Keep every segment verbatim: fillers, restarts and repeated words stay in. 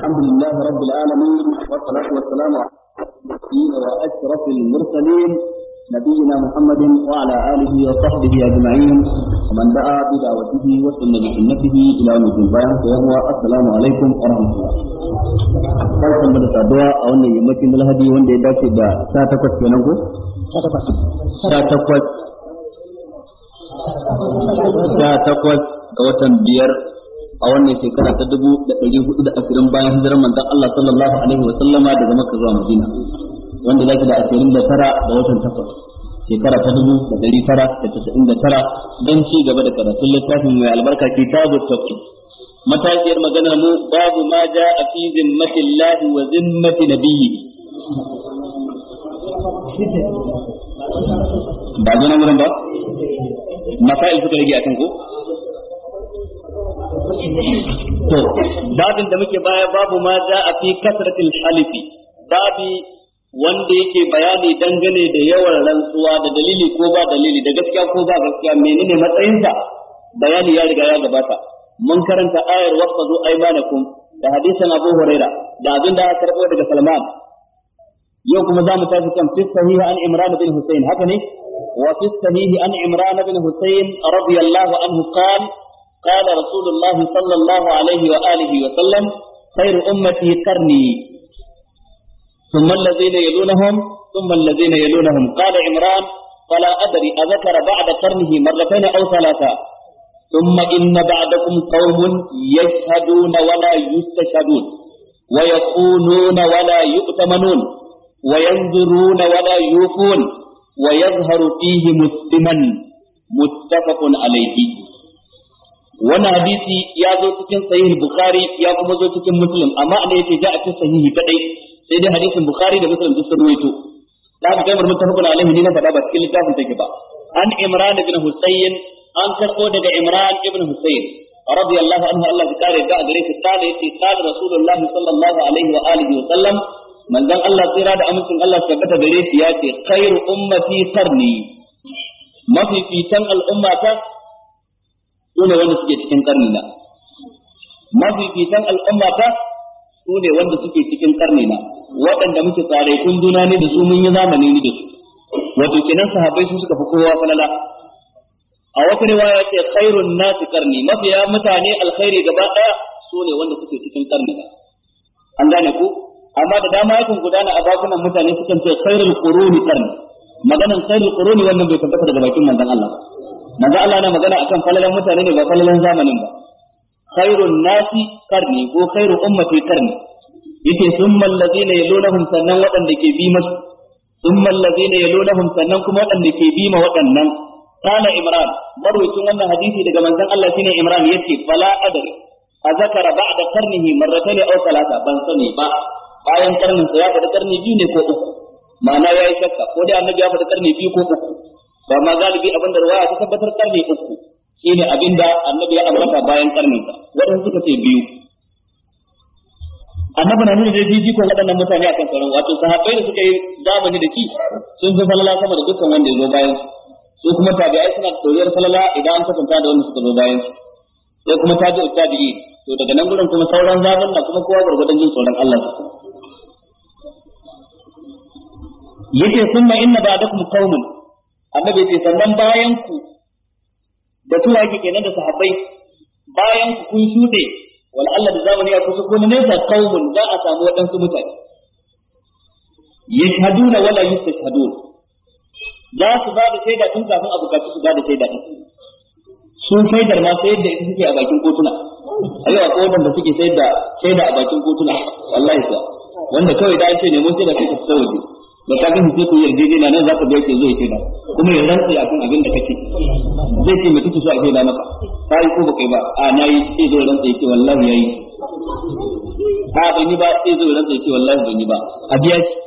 الحمد لله رب العالمين والصلاة والسلام على سيدنا وأشرف المرسلين نبينا محمد وعلى آله وصحبه أجمعين ومن دعا بدعوته وسنة بسنته إلى يوم الدين. السلام عليكم ورحمة الله. barkan mu da saduwa a wannan yammacin Lahadi wanda ya dace da sha takwas kenan ko sha takwas sha takwas ga watan biyar a wannan shekara ta dubu da ɗari hudu da ashirin bayan hijirar manzon Allah sallallahu alaihi wa sallama daga Makka zuwa Madina, wanda zai da ashirin da tara ga watan takwas shekara ta dubu da ɗari tara da tasa'in da tara don ci gaba da karatun littafin mai albarka kitabut tauhid. Matashiyar maganar mu babu ma ja'a fi zimmatillahi wa zimmati nabiyyi. Ba zo nan wurin ba? Masail suka rage akan ko? To, babin da muke baya babu ma ja'a fi kasratil halifi. Babi wanda yake bayani dangane da yawan rantsuwa da dalili ko ba dalili, da gaskiya ko ba gaskiya, menene matsayinsa? Bayani ya riga ya gabata. Mun karanta ayar waqfazu aymanakum da hadisin Abu Huraira da abin da aka karbo daga Salman. Yau kuma za mu tafi kan fi sahihi an Imran bin Husayn, haka ne? Wa fi sahihi an Imran bin Husayn radiyallahu anhu qala qala Rasulullah sallallahu alaihi wa alihi wa sallam khairu ummati qarni thumma alladhina yalunhum thumma alladhina yalunhum. Qala Imran fala adri adhakara ba'da qarnihi marratayn aw thalatha. ثم إن بعدكم قوم يشهدون ولا يستشهدون ويخونون ولا يؤتمنون وينذرون ولا يوفون ويظهر فيه مسلما متفق عليه. wannan hadisi ya zo cikin sahih bukhari ya kuma zo cikin muslim, amma ana yake ja a cikin sahihi kadai, sai dai hadisin bukhari da muslim duk sun ruwaito. da haka kai muttafaqun alaihi ne na faɗa ba cikin littafin take ba. An Imran ibn Husayn, an karɓo daga Imran ibn Husayn radiyallahu anhu, Allah ya kare da gare shi, kana yace kana Rasulullah sallallahu alaihi wa alihi wa sallam, manzon Allah tsira da amincin Allah su tabbata gare shi yace khairu ummati qarni, mafi fitan al'ummata sune wanda suke cikin karni na, mafi fitan al'ummata sune wanda suke cikin karni na, waɗanda muke tsare kun juna ne da su, mun yi zamani ne da su, wato kenan sahabbai su suka fi kowa falala. A wata riwaya ce khairun nasi qarni, mafiya mutane alkhairi gaba daya su ne wanda suke cikin karni. An gane ku? Amma da dama yakan gudana a bakunan mutane sukan ce khairul quruni qarni. Maganan khairul quruni wannan bai tabbata daga bakin manzon Allah. Manzon Allah na magana akan falalan mutane ne ba falalan zamanin ba. Khairun nasi qarni ko khairu ummati qarni. Yake summal ladina yalunahum, sannan waɗanda ke bi masu. Summal ladina yalunahum, sannan kuma waɗanda ke bi ma waɗannan. Kana Imran, marwayacin wannan hadisi daga manzon Allah shine Imran, yace fala adri azakara ba'da qarnihi marratayn aw thalatha, ban sani ba bayan karnin sa ya faɗi karni biyu ne ko uku, ma'ana yayi shakka ko dai annabi ya faɗi karni biyu ko uku, ba ma galibi abinda riwaya ta tabbatar karni uku shine abinda annabi ya ambata bayan karnin sa, wadanda suka ce biyu. Annabi na nuna da jiji ko waɗannan mutane akan sauran, wato sahabbai da suka yi zamani da ki sun fi falala sama da dukkan wanda ya zo bayan su. Su kuma tabi'ai suna da tsoriyar falala idan an kasanta da wanda suka zo bayan su, sai kuma tabi'u tabi'i, to daga nan gurin kuma sauran zaban na kuma kowa gurgurdan jin tsoron Allah su. Yake summa inna ba'dakum qaumun, annabi ce sannan bayan ku da tuwa yake kenan da sahabbai, bayan ku kun shude wal Allah da zamani ya kusa kuma ne da qaumun, za a samu wadansu mutane yashhaduna wala yustashhadun, za su ba da shaida tun kafin a bukaci su ba da shaida din. Sun shaidar ma sai da ita suke a bakin kotuna, a yau akwai wadanda suke sayar da shaida a bakin kotuna, wallahi kuwa, wanda kawai da an ce nemo shaida sai ka fita waje da ka gani sai ku yarjejena nan za ka ga yake zai shaida kuma ya rantsa akan abin da kake, zai ce me kake so a shaida maka, ka yi ko baka yi ba, a na yi, sai zo rantsa yake wallahi yayi, a ban yi ba, sai zo rantsa yake wallahi ban yi ba, a biya shi.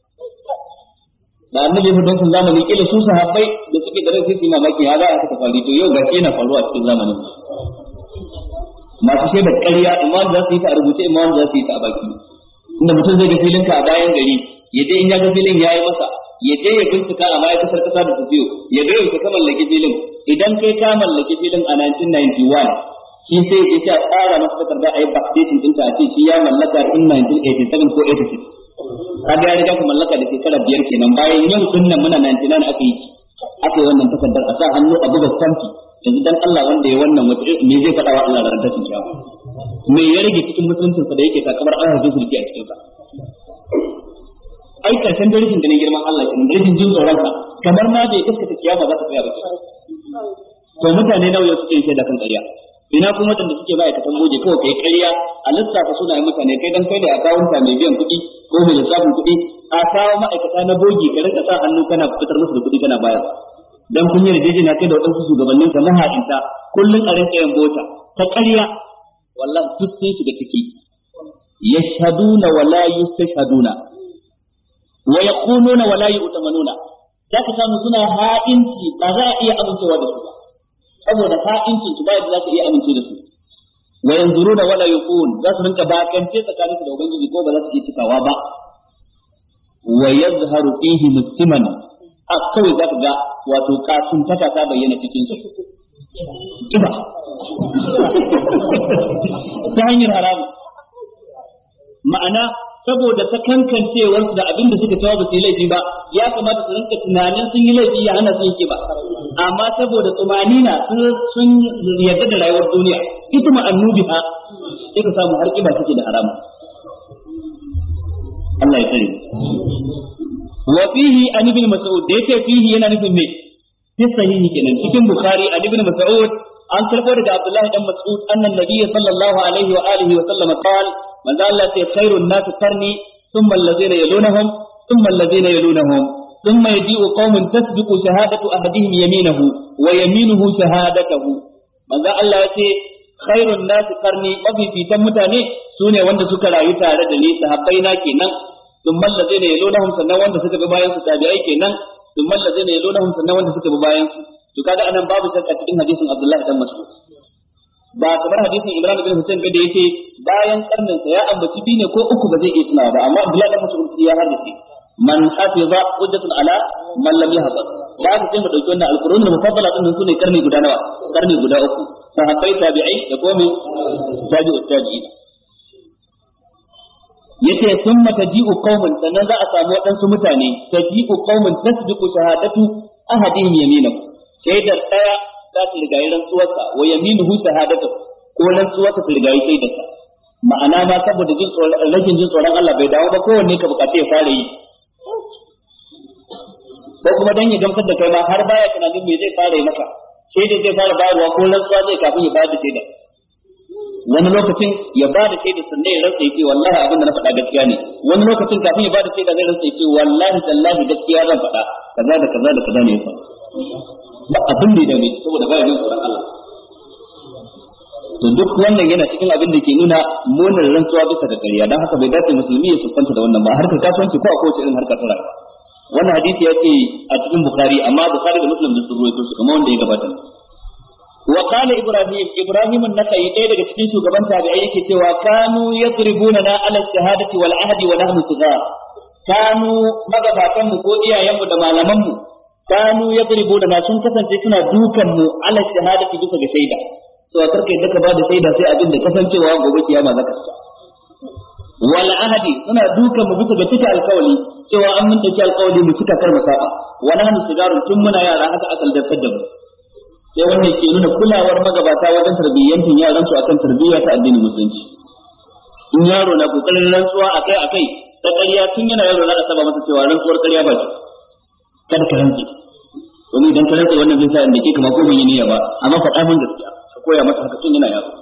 Da annabi hudancin zamani kila su sahabbai da suke da rai sai mamaki ya za a saka fali, to yau gashi yana faruwa cikin zamanin. Masu shaida ƙarya imam za su yi ta a rubuce, imam za su yi ta a baki, inda mutum zai ga filin ka a bayan gari, ya je in ya ga filin ya yi masa, ya je ya bincika a ma'aikatar kasa da su biyo, ya ga yau ka mallaki filin, idan kai ka mallaki filin a nineteen ninety-one shi sai ya ce a tsara masa takarda a yi backdating ɗinta a ce shi ya mallaka in nineteen eighty-seven ko eighty-six kaga ya riga ka mallaka da shekara biyar kenan bayan yau din nan muna ninety-nine aka yi aka yi wannan takardar a sa hannu a buga stampi yanzu dan Allah wanda ya wannan wata me zai faɗa wa Allah da rantar kiyama me ya rage cikin musuluncin sa da yake takamar an haife shi a cikin sa ai karshen darajin da ne girman Allah kenan darajin jin tsoron sa kamar ma bai kaskata kiyama za ta tsaya ba to mutane nawa yau suke yin shaida kan ƙarya ina kuma wadanda suke ma'aikatan goje kawai kai ƙarya a lissafa sunayen mutane kai dan kai da akawunta mai biyan kuɗi ko mai lissafin kuɗi a kawo ma'aikata na bogi ka rinka sa hannu kana fitar musu da kuɗi kana bayar dan kun yi rijejina kai da wadansu shugabannin ka maha'inta kullun a rinka yin bota ta ƙarya wallahi duk sun shiga ciki yashhaduna wa la yustashhaduna wa yaquluna wa la yu'tamanuna zaka samu suna ha'inci ba za a iya amincewa da su ba saboda ha'incin su ba yadda za ka iya amince da su wa yanzuruna wala yuqun za su rinka bakance tsakanin su da ubangiji ko ba za su iya cikawa ba wa yazharu fihi musliman a kawai za ka ga wato kasun taka ta bayyana cikin su kiba ta hanyar haramu ma'ana saboda ta kankancewar su da abin da suka tawa ba su yi laifi ba ya kamata su rinka tunanin sun yi laifi ya hana su yin kiba amma saboda tsumanina sun yarda da rayuwar duniya ita ma annubi ha sai ka samu har kiba take da haramu Allah ya tsare wa fihi an ibn mas'ud da yake fihi yana nufin me fi sahihi kenan cikin bukhari an ibn mas'ud an karbo daga abdullahi dan mas'ud annan nabiy sallallahu alaihi wa alihi wa sallam qala man Allah ta khairun nas qarni thumma alladhina yalunhum thumma alladhina yalunhum thumma yaji'u qaumun tasbiqu shahadatu ahadihim yaminahu wa yaminuhu shahadatuhu man Allah ya ce khairun nas qarni mafifitan mutane sune wanda suka rayu tare da ni sahabbai na kenan thumma alladhina yalunhum sannan wanda suka bi bayan su tabi'ai kenan thumma alladhina yalunhum sannan wanda suka bi bayan su to kaga anan babu shakka cikin hadisin Abdullah dan Mas'ud ba kamar hadisin Imran bin Hussein ba da yake bayan karnin sa ya ambaci bi ne ko uku ba zai iya tunawa ba amma Abdullah dan Mas'ud ya haddace man hafiza hujjatun ala man lam yahfaz da aka sai mu dauki wannan alqur'anul mufaddala din su ne karni guda nawa karni guda uku sahabbai tabi'ai da komai tabi'ut tabi'in yace summa taji'u qauman sannan za a samu wadansu mutane taji'u qauman tasbiqu shahadatu ahadihim yaminahu shaidar daya za ta rigayi rantsuwarsa wa yaminuhu shahadatu ko rantsuwarsa ta rigayi shaidarsa ma'ana ma saboda jin tsoron rashin jin tsoron Allah bai dawo ba kowanne ka bukace ya fara yi ko kuma dan ya gamsar da kai ma har baya tunanin me zai fara yi maka shaidar zai fara bayarwa ko rantsuwa zai kafin ya bayar da shaidar wani lokacin ya ba da shaida sannan ya rantsa yace wallahi abin da na faɗa gaskiya ne wani lokacin kafin ya ba da shaida zai rantsa yace wallahi tallahi gaskiya zan faɗa kaza da kaza da kaza ne fa ba abin da ya mai saboda baya jin tsoron Allah to duk wannan yana cikin abin da ke nuna munin rantsuwa bisa ga ƙarya dan haka bai dace musulmi ya sufanta da wannan ba harkar kasuwanci ko a kowace irin harkar ta rayuwa wannan hadisi ya ce a cikin bukhari amma bukhari da muslim da su ruwaito su kamar wanda ya gabata wa qala ibrahim ibrahim an-nakai ɗaya daga cikin shugaban tabi'ai yake cewa kanu yadribuna na ala shahadati wal ahdi wa nahnu sigar kanu magabatan mu ko iyayen mu da malaman mu kanu yadribuna na sun kasance suna dukan mu ala shahadati bisa ga shaida so a karkai da ka bada shaida sai abin da kasancewa gobe kiyama zaka ci wal ahdi suna dukan mu bisa ga cika alkawali cewa an mun dauki alkawali mu cika kar mu saba wa nahnu sigarun tun muna yara haka aka dartar da mu sai wannan ke nuna kulawar magabata wajen tarbiyyantin yaran su akan tarbiyya ta addinin musulunci in yaro na kokarin rantsuwa akai akai ta ƙarya tun yana yaro za a saba masa cewa rantsuwar ƙarya ba ce kada ka rantsi domin idan ka rantsi wannan zai sa inda ke kama ko bai yi niyya ba amma faɗa min gaskiya ka koya masa haka tun yana yaro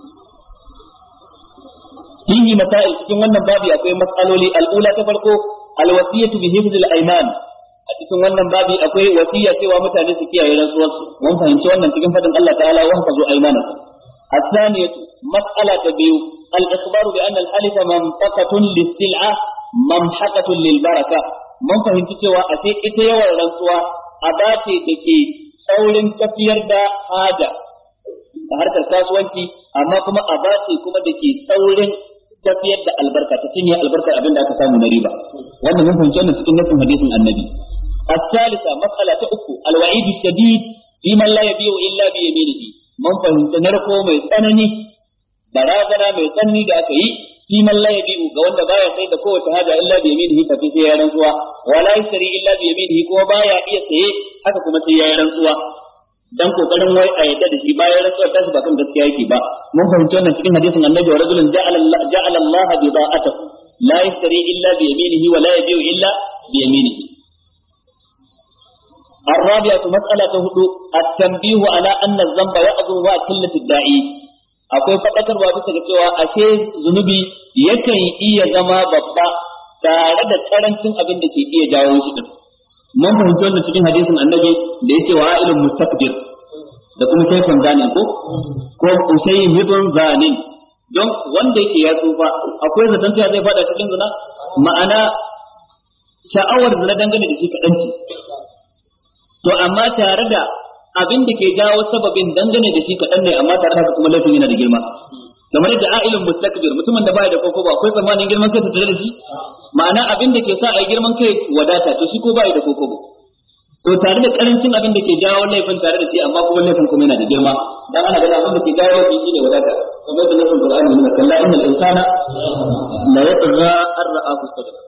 fihi masail cikin wannan babi akwai mas'aloli al'ula ta farko alwasiyatu bi hifzil ayman a cikin wannan babi akwai wasiya cewa mutane su kiyaye rantsuwarsu mun fahimci wannan cikin fadin Allah ta'ala wa hafazu aymanakum as-saniyatu mas'ala ta biyu al-ikhbaru bi anna al-halifa manfaqatun lis-sil'a mamhaqatun lil-baraka mun fahimci cewa a sai ita yawan rantsuwa a dace dake saurin tafiyar da haja a harkar kasuwanci amma kuma a dace kuma dake saurin tafiyar da albarka ta cinye albarkar abin da aka samu na riba wannan mun fahimci wannan cikin nassin hadisin annabi الثالثة مسألة أخرى الوعيد الشديد في من لا يبيع إلا بيمينه mun fahimta narko mai tsanani barazana mai tsanani da aka yi fi man la yabi'u ga wanda baya sai da kowace haja illa bi yaminihi fa sai ya rantsuwa wala yasri illa bi yaminihi ko baya iya saye haka kuma sai ya rantsuwa dan kokarin wai a yadda da shi bayan rantsuwar tashi ba kan gaskiya yake ba mun fahimci wannan cikin hadisin annabi wa rajulun ja'ala Allah ja'ala Allah bida'atahu la yasri illa bi yaminihi wa la yabi'u illa bi yaminihi. الرابعة مسألة هدوء التنبيه على أن الذنب يأذن وقلة الداعي akwai faɗakarwa bisa ga cewa ashe zunubi yakan iya zama babba tare da karancin abin da ke iya jawo shi din mun fahimci wannan cikin hadisin annabi da yake wa ilmun mustakbir da kuma shaifan zanin ko ko usayyidun zanin don wanda yake ya tsufa akwai zaton cewa zai fada cikin zina ma'ana sha'awar zina dangane da shi kaɗan ce to amma tare da abin da ke jawo sababin dangane da shi kaɗan ne amma tare da haka kuma laifin yana da girma kamar da a'ilun mustakbir mutumin da baya da koko ba akwai tsammanin girman kai tattare da shi ma'ana abin da ke sa a yi girman kai wadata to shi ko baya da koko ba to tare da karancin abin da ke jawo laifin tare da shi amma kuma laifin kuma yana da girma dan ana ganin abin da ke jawo laifin shine wadata kamar da nasin Qur'ani ne kalla innal insana la yatgha ar-ra'ahu istaghfar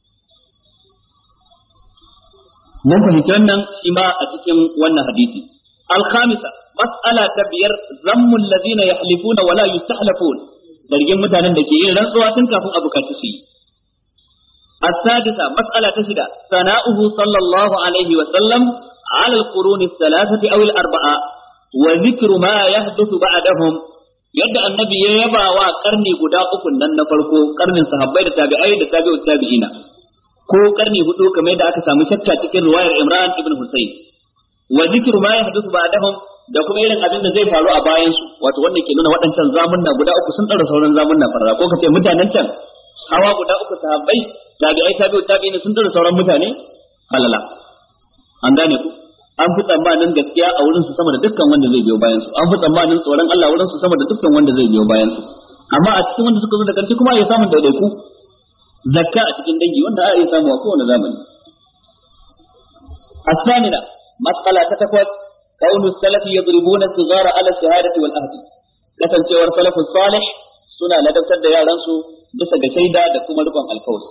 mun fahimci wannan shi ma a cikin wannan hadisi. Al-khamisa mas'ala ta biyar zammul ladina yahlifuna wala yustahlafun zargin mutanen da ke yin rantsuwa tun kafin abu kaci su yi. As-sadisa mas'ala ta shida sana'uhu sallallahu alaihi wa sallam ala al-qurun ath-thalathati aw al-arba'a wa dhikru ma yahduthu ba'dahum yadda annabi ya yaba wa karni guda uku nan na farko karnin sahabbai da tabi'ai da tabi'ut tabi'ina ko karni hudu kamar yadda aka samu shakka cikin riwayar Imran ibn Husayn wa zikru ma yahduthu ba'dahum da kuma irin abin da zai faru a bayan su wato wanda ke nuna waɗancan zamunna guda uku sun tsara sauran zamunna farra ko kace mutanen can hawa guda uku sahabbai tabi'ai tabi'u tabi'in sun tsara sauran mutane halala an gane ku an fi tsammanin gaskiya a wurin su sama da dukkan wanda zai biyo bayan su an fi tsammanin tsoron Allah wurin su sama da dukkan wanda zai biyo bayan su amma a cikin wanda suka zo da karshe kuma ya samu daidaiku zakka a cikin dangi wanda a iya samu a kowane zamani. As-samina mas'ala ta takwas kaunu salafi yadribuna sigara ala shahadati wal ahdi kasancewar salafus salih suna ladabtar da yaran su bisa ga shaida da kuma rukun alkawari.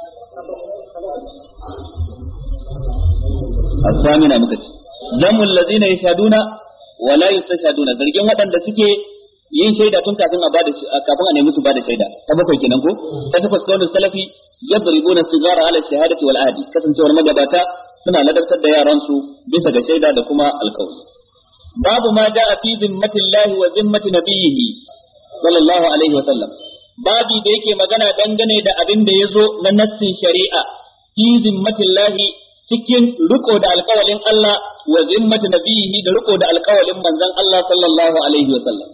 As-samina muka ce zamul ladina yashaduna wa la yustashaduna zargin waɗanda suke yin shaida tun kafin a bada kafin a nemi su bada shaida ta bakwai kenan ko ta takwas kawai salafi yadribuna sigara ala shahadati wal ahdi kasancewar magabata suna ladabtar da yaran su bisa ga shaida da kuma alkawari. Babu ma ja'a fi zimmatillahi wa zimmati nabiyhi sallallahu alaihi wa sallam babi da yake magana dangane da abin da yazo na nassin shari'a fi zimmatillahi cikin riko da alkawalin Allah wa zimmati nabiyhi da riko da alkawalin manzon Allah sallallahu alaihi wa sallam.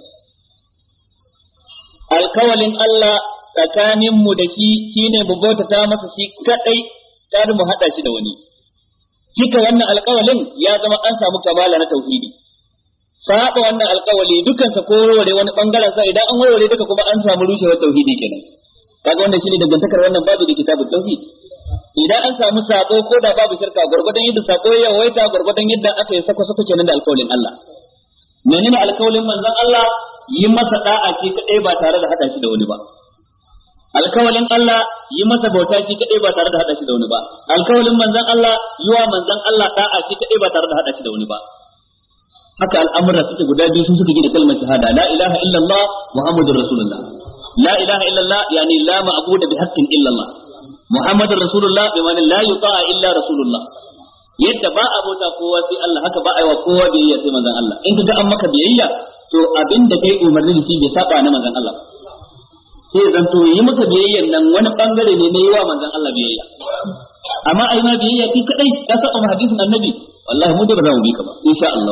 Alkawalin Allah tsakaninmu da shi shine mu bautata masa shi kadai kar mu hada shi da wani. Cika wannan alkawalin ya zama an samu kamala na tauhidi. Saba wannan alkawali dukan sa ko warware wani bangaren sa idan an warware duka kuma an samu rushewar tauhidi kenan. Kaga wannan shine dangantakar wannan babu da kitabut tauhid. Idan an samu sabo ko da babu shirka gurgurdan yadda sako ya waita gurgurdan yadda aka yi sako sako kenan da alkawalin Allah. Menene alkawalin manzon Allah? Yi masa da'a shi kadai ba tare da hada shi da wani ba. Alkawalin Allah yi masa bauta shi kadai ba tare da hada shi da wani ba. Alkawalin manzon Allah yi wa manzon Allah da'a shi kadai ba tare da hada shi da wani ba. Haka al'amura suke guda biyu sun suka gina kalmar shahada la ilaha illallah muhammadur rasulullah. La ilaha illallah yani la ma'budu bi haqqin illallah. Muhammadur rasulullah bi ma'ana la yuta'a illa rasulullah. Yadda ba a bauta kowa sai Allah haka ba a yi wa kowa biyayya sai manzon Allah. In kaga an maka biyayya to abin da kai umarni da shi bai saba na manzon Allah sai zan to yi maka biyayyan nan wani bangare ne na yi wa manzon Allah biyayya amma ai ma biyayya kai kadai ka saba ma hadisin annabi wallahi mu da ba za mu bi ka ba insha Allah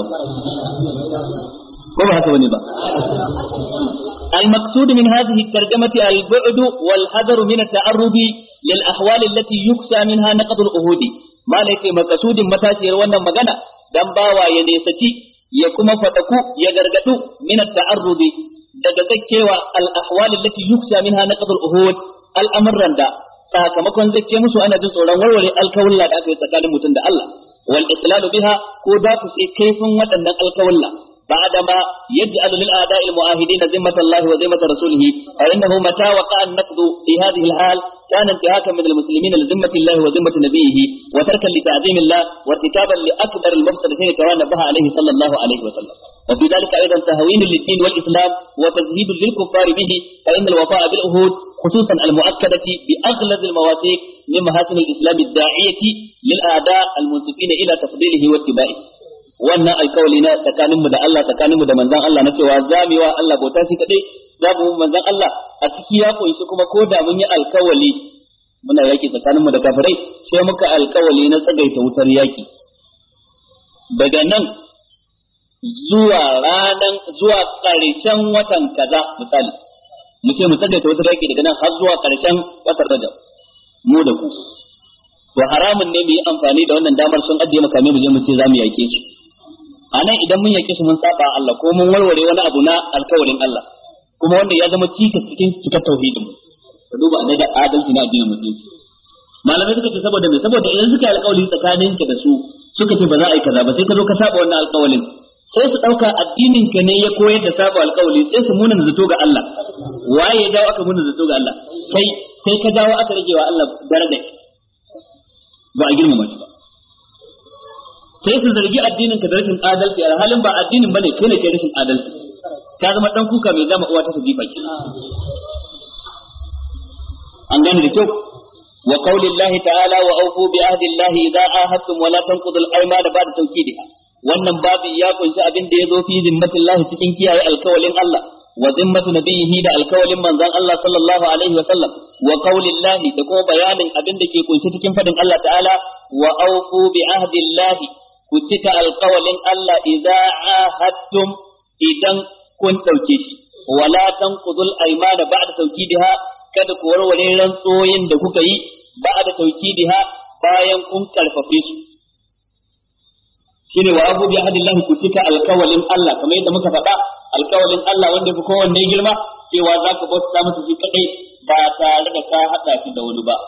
ko ba haka bane ba المقصود من هذه الترجمة البعد والحذر من التعرض للأحوال التي يخشى منها نقض العهود ما ليس مقصود متاشر wannan magana dan bawa ya nesaci ya kuma fataku ya gargadu min at-ta'arrud daga zakkewa al-ahwal allati yuksha minha naqd al-uhud al-amran da sakamakon zakke musu ana jin tsoron warware alkawalla da aka yi tsakanin mutum da Allah wal islalu biha ko da ku sai kaifin waɗannan alkawalla بعدما يجعل للأعداء المعاهدين ذمة الله وذمة رسوله فإنه متى وقع النقض في هذه الحال كان انتهاكا من المسلمين لذمة الله وذمة نبيه وتركا لتعظيم الله وارتكابا لأكبر المفسدتين كما نبه عليه صلى الله عليه وسلم. وفي ذلك أيضا تهوين للدين والإسلام وتزهيد للكفار به فإن الوفاء بالعهود خصوصا المؤكدة بأغلظ المواثيق من محاسن الإسلام الداعية للأعداء المنسفين إلى تفضيله واتباعه. wannan alkawali na tsakaninmu da Allah tsakaninmu da manzon Allah na cewa zamewa Allah bauta shi kadai zamu manzon Allah a ciki ya koyi kuma ko da mun yi alkawali muna yaki tsakaninmu da kafirai sai muka alkawali na tsagaita wutar yaki daga nan zuwa ranan zuwa karshen watan kaza misali mu ce mu tsagaita wutar yaki daga nan har zuwa karshen watan Rajab mu da ku to haramun ne mu yi amfani da wannan damar sun ajiye makame mu je mu ce zamu yake su anan idan mun yake su mun saba Allah ko mun warware wani abu na alkawarin Allah kuma wanda ya zama cika cikin cikar tauhidin mu ka duba ne da adalci na addinin musulunci malamai suka ce saboda me saboda idan suka yi alkawari tsakanin ka da su suka ce ba za a yi kaza ba sai ka zo ka saba wannan alkawarin sai su dauka addinin ka ne ya koyar da saba alkawari sai su muna zato ga Allah waye ya dawo aka muna zato ga Allah kai kai ka dawo aka rage wa Allah daraja ba a girmama shi ba sai su zargi addinin ka da rashin adalci a halin ba addinin bane kai ne kai rashin adalci ka zama dan kuka mai zama uwa ta sabifa ki an gane da kyau wa qaulillahi ta'ala wa awfu bi ahdi llahi idza ahadtum wa la tanqudu al-aymana ba'da tawkidiha wannan babu ya kunshi abin da yazo fi zimmatillahi cikin kiyaye alkawalin Allah wa zimmatu nabiyhi da alkawalin manzon Allah sallallahu alaihi wa sallam wa qaulillahi da kuma bayanin abin da ke kunshi cikin fadin Allah ta'ala wa awfu bi ahdi llahi ku cika alkawalin Allah idza ahadtum idan kun dauke shi wala tanqudul aymana ba'da tawkidiha kada ku warware rantsoyin da kuka yi ba'da tawkidiha bayan kun karfafe su shine wa abu bi ahdillahi ku cika alkawalin Allah kamar yadda muka faɗa alkawalin Allah wanda fi kowanne girma cewa zaka bauta masa shi kadai ba tare da ka hada shi da wani ba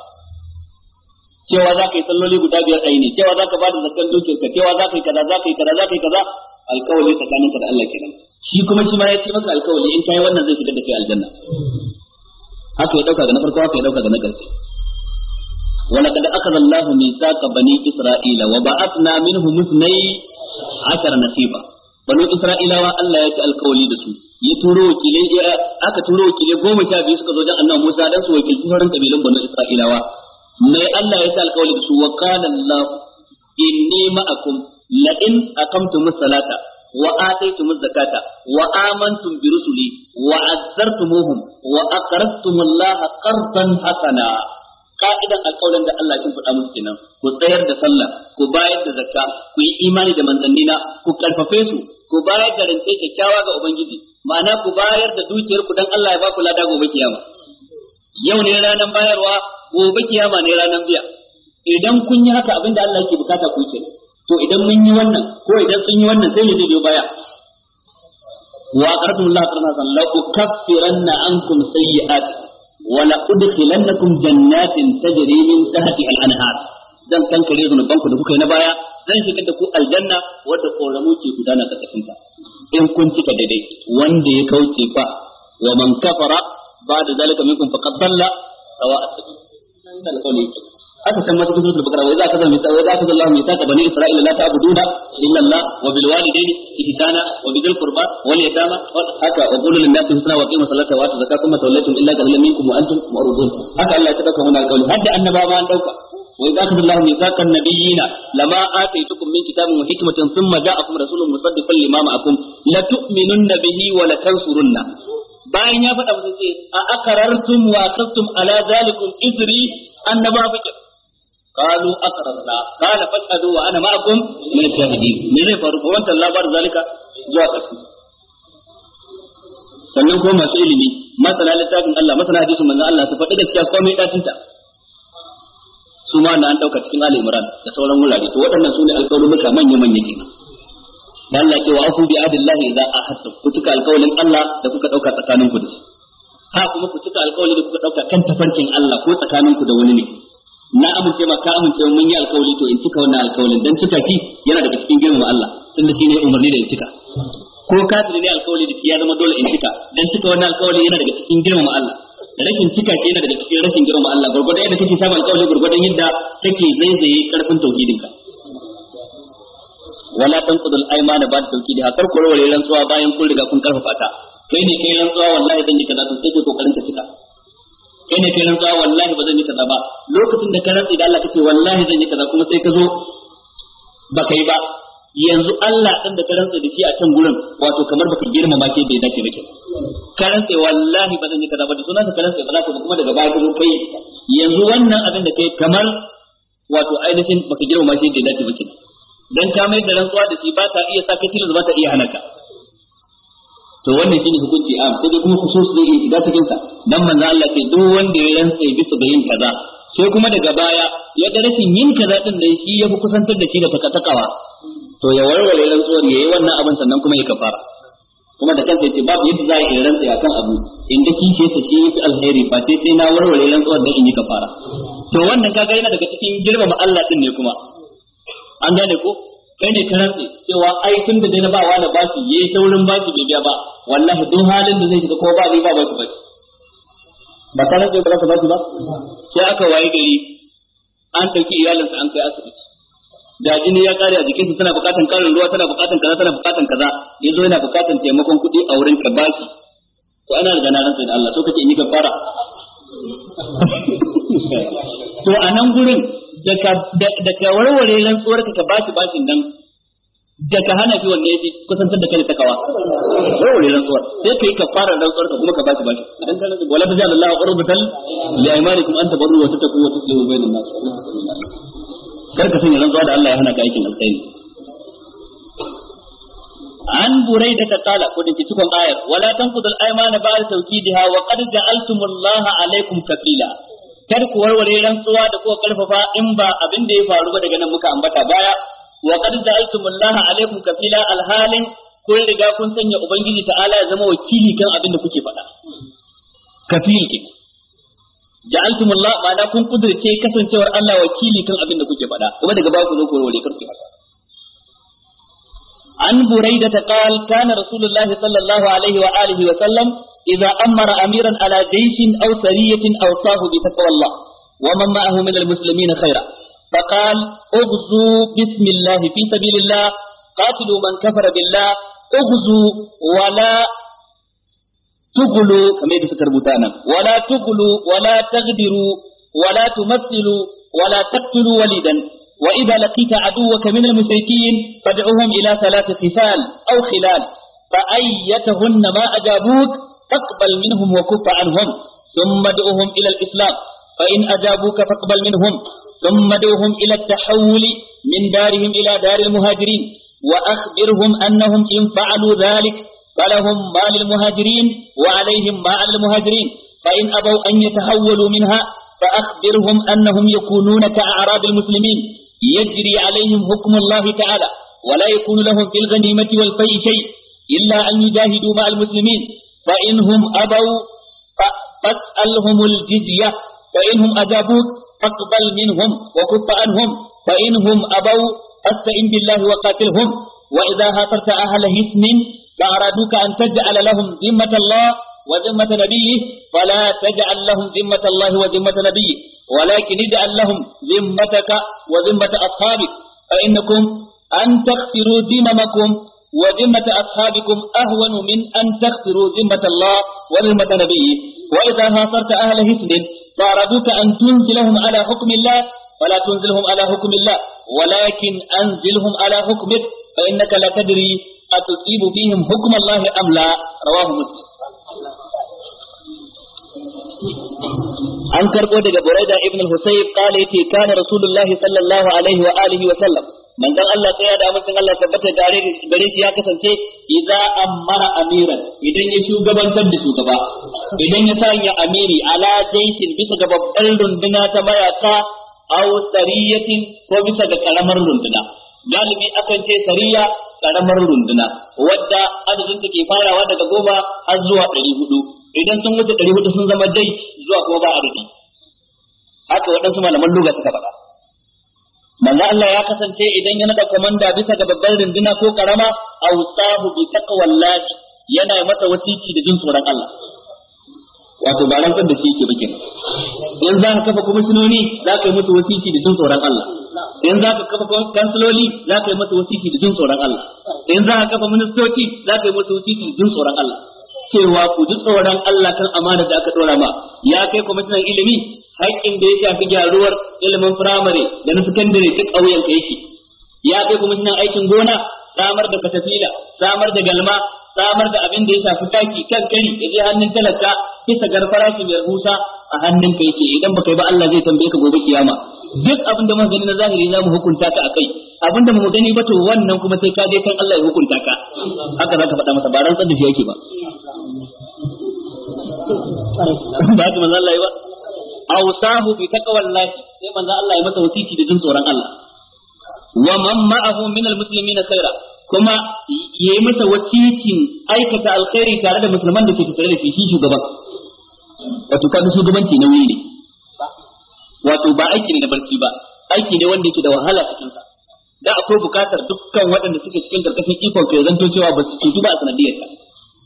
cewa zaka yi salloli guda biyar ɗaya ne cewa zaka bada zakkan dukiyarka cewa zaka yi kaza zaka yi kaza zaka yi kaza alkawali tsakaninka da Allah kenan shi kuma shi ma ya ce maka alkawali in kai wannan zai fitar da kai aljanna haka ya dauka da na farko haka ya dauka da na ƙarshe ولقد أخذ الله ميثاق بني إسرائيل وبعثنا منهم اثني عشر نقيبا بنو إسرائيل الله يأتي القولي دسو يتورو وكيلي أكا تورو وكيلي قوم شابي سكا زوجا أنه موسى دسو وكيل سورا قبيلا بنو إسرائيل ما الله يأتي القولي دسو وقال الله إني معكم لئن أقمتم الصلاة وآتيتم الزكاة وآمنتم برسلي وعزرتموهم وأقرضتم الله قرضا حسنا ka'idan alƙawarin da Allah ya faɗa musu kenan ku tsayar da sallah ku bayar da zakka ku yi imani da manzannina ku karfafe su ku bayar da rance kyakkyawa ga ubangiji ma'ana ku bayar da dukiyar ku dan Allah ya ba ku lada gobe kiyama yau ne ranar bayarwa gobe kiyama ne ranar biya idan kun yi haka abinda Allah yake bukata ku kenan to idan mun yi wannan ko idan sun yi wannan sai mu je baya wa aqratum Allah qarna san la ukaffiranna ankum sayyi'atikum wala udkhilannakum jannatin tajri min tahtiha al-anhar dan kankare zunuban ku da kuka yi na baya zan shigar da ku aljanna wadda koramu ke gudana karkashin ta in kun cika daidai wanda ya kauce fa wa man kafara ba'da zalika minkum faqad dalla sawa'a sabil alqawli haka san ma cikin suratul baqara wa idza kaza misa wa idza kaza Allah mithaqa bani isra'ila la ta'buduna illa Allah wa bil walidayni ihsana wa bidil qurba wal yatama haka wa qulu lin nasi husna wa qimu salata wa atu zakata thumma tawallaytum illa qalilan minkum wa antum mu'ridun haka Allah ya dauka wannan alƙawari hadda annabawa an dauka wa idza kaza Allah mithaqa an-nabiyina lama ataytukum min kitabin wa hikmatin thumma ja'akum rasulun musaddiqan lima ma'akum la tu'minunna bihi wa la tansurunna bayan ya faɗa musu ce a akarartum wa aqtum ala zalikum isri annaba fike qalu aqrarna qala fashhadu wa ana ma'akum min ash-shahidin me zai faru ko wannan labarin zalika zuwa ƙarshe sannan ko masu ilimi masana littafin Allah masana hadisin manzon Allah su faɗi gaskiya komai dacin ta su ma na an dauka cikin Ali Imran da sauran wurare to waɗannan sune alƙawarin manya manya kenan da Allah ce wa afu bi adillahi idza ahadtum ku cika alƙawarin Allah da kuka dauka tsakanin ku da shi ha kuma ku cika alƙawari da kuka dauka kan tafarkin Allah ko tsakanin ku da wani ne na amince ma ka amince mun yi alƙawari to in cika wannan alƙawarin dan cika ki yana daga cikin girmama Allah tunda shi ne umarni da in cika ko kafiri ne alkawali da shi ya zama dole in cika dan cika wannan alkawali yana daga cikin girmama Allah rashin cika shi yana daga cikin rashin girmama Allah gurgurdan yadda kake samu alkawali gurgurdan yadda kake zaizaye karfin tauhidinka wala tanqudul aymana ba'da tawkidiha kar ku rawale rantsuwa bayan kun riga kun karfafa ta kai ne kai rantsuwa wallahi zan yi kaza to sai ko kokarin ka cika kai ne kai rantsuwa wallahi ba zan yi kaza ba lokacin da ka rantsi da Allah kace wallahi zan yi kaza kuma sai ka zo ba kai ba yanzu Allah din da ka rantsi da shi a can gurin wato kamar baka girmama shi da ya dace ba ke ka rantsi wallahi ba zan yi kaza ba da sunan ka rantsi ba za ka kuma daga baya ka zo kai yanzu wannan abin da kai kamar wato ainihin baka girmama shi da ya dace ba ke dan ka mai da rantsuwa da shi ba ta iya sa kai tilas ba ta iya hana ka to wannan shine hukunci am sai dai kuma khusus zai iya shiga cikin sa dan manzo Allah ce duk wanda ya rantsa bisa ga yin kaza sai kuma daga baya ya ga rashin yin kaza din da shi ya fi kusantar da shi da takatakawa to ya warware rantsuwar yayi wannan abin sannan kuma ya kafara kuma da kansa yace babu yadda za a yi rantsa akan abu inda kishi ta shi yafi alheri ba sai sai na warware rantsuwar da in yi kafara to wannan kaga yana daga cikin girmama Allah din ne kuma an gane ko kai ne ka rantsi cewa ai tun da dai na ba wani bashi yayi ta wurin bashi bai biya ba wallahi duk halin da zai shiga ko ba zai ba bashi bashi ba ka rantsi ba ka bashi ba sai aka waye gari an dauki iyalinsa an kai asibiti da jini ya kare a jikinsa tana bukatan karin ruwa tana bukatan kaza tana bukatan kaza yazo yana bukatan taimakon kuɗi a wurin ka bashi to ana riga na rantsi da Allah so kace in yi gafara to a nan gurin da ka warware rantsuwar ka bashi bashin nan da ka hana shi wanne yaji kusantar da kai ta kawa warware rantsuwar sai kai ka fara rantsuwar ka kuma ka bashi bashi dan kana wala tajal Allah qurbatan li aymanikum an tabarru wa tattaqu wa tuslihu bainan nas kar ka sanya rantsuwa da Allah ya hana ka aikin alkhairi an buraida ta kala ko dake cikon ayar wala tanqudul aymana ba'da tawkidiha wa qad ja'altumullaha alaykum kafila kar ku warware rantsuwa da kuka karfafa in ba abin da ya faru ba daga nan muka ambata baya wa qad ja'altumullaha alaykum kafila alhalin kun riga kun sanya ubangiji ta'ala ya zama wakili kan abin da kuke faɗa kafil ke ja'altumullaha ma'ana kun kudurce kasancewar Allah wakili kan abin da kuke faɗa kuma daga baya ku zo ku warware karfi haka عن بريدة قال كان رسول الله صلى الله عليه وآله وسلم إذا أمر أميرا على جيش أو سرية أوصاه بتقوى الله ومن معه من المسلمين خيرا فقال اغزوا بسم الله في سبيل الله قاتلوا من كفر بالله اغزوا ولا تغلوا كما يذكر بوتانا ولا تغلوا ولا تغدروا ولا تمثلوا ولا تقتلوا وليدا وإذا لقيت عدوك من المشركين فادعوهم إلى ثلاث خصال أو خلال فأيتهن ما أجابوك فاقبل منهم وكف عنهم ثم ادعوهم إلى الإسلام فإن أجابوك فاقبل منهم ثم ادعوهم إلى التحول من دارهم إلى دار المهاجرين وأخبرهم أنهم إن فعلوا ذلك فلهم ما للمهاجرين وعليهم ما على المهاجرين فإن أبوا أن يتحولوا منها فأخبرهم أنهم يكونون كأعراب المسلمين يجري عليهم حكم الله تعالى ولا يكون لهم في الغنيمة والفيء شيء إلا أن يجاهدوا مع المسلمين فإنهم أبوا فاسألهم الجزية فإنهم أجابوك فاقبل منهم وكف عنهم فإنهم أبوا فاستعن بالله وقاتلهم وإذا هاجرت أهل حصن فأرادوك أن تجعل لهم ذمة الله وذمة نبيه فلا تجعل لهم ذمة الله وذمة نبيه ولكن اجعل لهم ذمتك وذمة أصحابك فإنكم أن تخسروا ذممكم وذمة أصحابكم أهون من أن تخسروا ذمة الله وذمة نبيه وإذا هاصرت أهل حصن فأرادوك أن تنزلهم على حكم الله فلا تنزلهم على حكم الله ولكن أنزلهم على حكمك فإنك لا تدري أتصيب فيهم حكم الله أم لا رواه مسلم. an karbo daga Buraida ibn al-Husayb kale yace kana Rasulullahi sallallahu alaihi wa alihi wa sallam manzon Allah tsaya da mutum Allah tabbata gare gare shi ya kasance idza amara amiran idan ya shugabantar da shugaba idan ya sanya amiri ala jaishin bisa ga babbar runduna ta mayaka aw sariyatin ko bisa ga karamar runduna galibi akan ce sariya karamar runduna wadda adadin take farawa daga goma har zuwa ɗari hudu idan sun wuce ɗari hudu sun zama dai zuwa kuma ba adadi haka waɗansu malaman lugha suka faɗa manzo Allah ya kasance idan ya nada komanda bisa ga babbar runduna ko karama awsahu bi taqwallahi yana masa wasiki da jin tsoron Allah wato ba rantsar da shi yake bakin in za ka kafa kwamishinoni za ka yi musu wasiki da jin tsoron Allah in za ka kafa kansiloli za ka yi musu wasiki da jin tsoron Allah in za ka kafa ministoci za ka yi musu wasiki da jin tsoron Allah cewa ku ji tsoron Allah kan amana da aka dora ma ya kai kwamishinan ilimi haƙƙin da ya shafi gyaruwar ilimin firamare da na sakandare duk a wuyanka yake ya kai kwamishinan aikin gona samar da katafila samar da galma samar da abin da ya shafi taki kan kari ya je hannun talaka bisa garfara ki mai rahusa a hannun ka yake idan baka yi ba Allah zai tambaye ka gobe kiyama duk abin da muka gani na zahiri za mu hukunta ka akai abin da mu gani ba to wannan kuma sai ka je kan Allah ya hukunta ka haka zaka faɗa masa ba ran da shi yake ba ba haka manzo Allah ya ba awsahu bi taqwallahi sai manzo Allah ya masa wasiki da jin tsoron Allah wa man ma'ahu min almuslimina khaira kuma yayi masa wasikin aikata alkhairi tare da musulman da ke tare da shi shugaban wato kaga shugabanci na wuri ne wato ba aiki ne da barci ba aiki ne wanda yake da wahala cikin sa da akwai bukatar dukkan waɗanda suke cikin karkashin ikon kai zanto cewa ba su ci ba a sanadiyar ka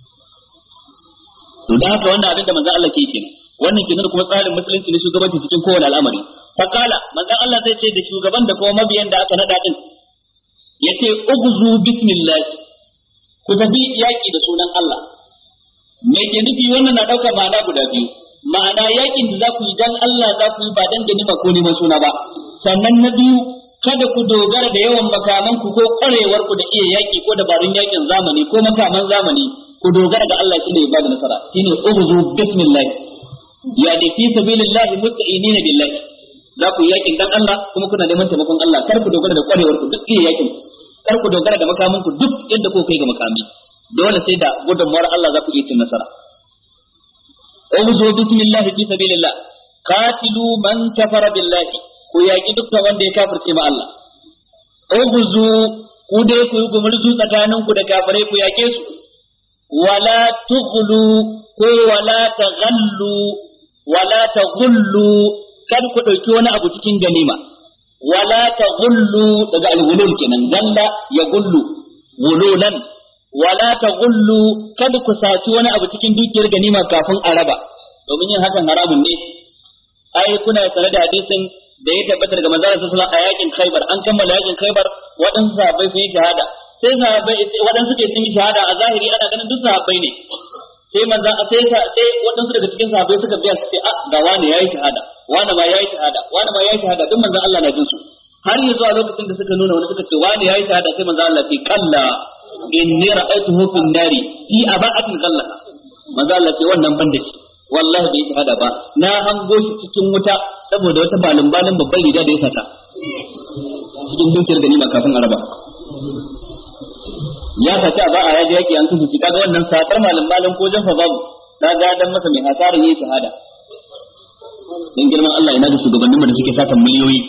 to da haka wannan abin da manzo Allah ke kenan wannan kenan kuma tsarin musulunci ne shugabanci cikin kowane al'amari fakala manzo Allah zai ce da shugaban da kuma mabiyan da aka nada din yace ugzu bismillah ku tafi yaki da sunan Allah me ke nufi wannan na dauka ma'ana guda biyu ma'ana yakin da za ku yi dan Allah za ku yi ba dan ganima ko neman suna ba sannan na biyu kada ku dogara da yawan makaman ku ko kwarewar ku da iya yaki ko dabarun yakin zamani ko makaman zamani ku dogara ga Allah shine ya bada nasara shine ugzu bismillah ya da fi sabilillahi musta'inina billahi za ku yi yakin dan Allah kuma kuna neman taimakon Allah kar ku dogara da kwarewar ku duk iya yakin kar ku dogara da makamin ku duk yadda ku kai ga makami dole sai da gudunmuwar Allah za ku iya cin nasara uzu bismillahi fi sabilillah qatilu man kafara billahi ku yaki dukkan wanda ya kafirce ma Allah uzu ku dai ku yi gumurzu tsakanin ku da kafirai ku yake su wala tughlu ko wala taghallu wala taghullu kar ku dauki wani abu cikin ganima wala taghullu daga al-ghulul kenan galla ya gullu gululan wala taghullu kada ku saci wani abu cikin dukiyar ganima kafin a raba domin yin hakan haramun ne ai kuna tare da hadisin da ya tabbata daga manzon sallallahu alaihi wasallam a yakin Khaibar an kammala yakin Khaibar waɗansu sahabbai sun yi shahada sai sahabbai waɗansu suke sun yi shahada a zahiri ana ganin duk sahabbai ne sai manzon sai sai waɗansu daga cikin sahabbai suka biya su sai a ga wani yayi shahada wani ma yayi shahada wani ma yayi shahada duk manzon Allah na jin su har yanzu a lokacin da suka nuna wani suka ce wani yayi shahada sai manzon Allah ce kalla inni ra'aytuhu fi nari fi aba'atin kalla manzon Allah ce wannan banda shi wallahi bai shahada ba na hango shi cikin wuta saboda wata balin-balin babban riga da ya sata cikin dukiyar ganima kafin araba ya sace a ba'a yaji yaki an kusa shi kaga wannan satar malin-balin ko janfa babu da gadan masa mai hasarin yayi shahada dan girman Allah ina da shugabanninmu da suke satan miliyoyi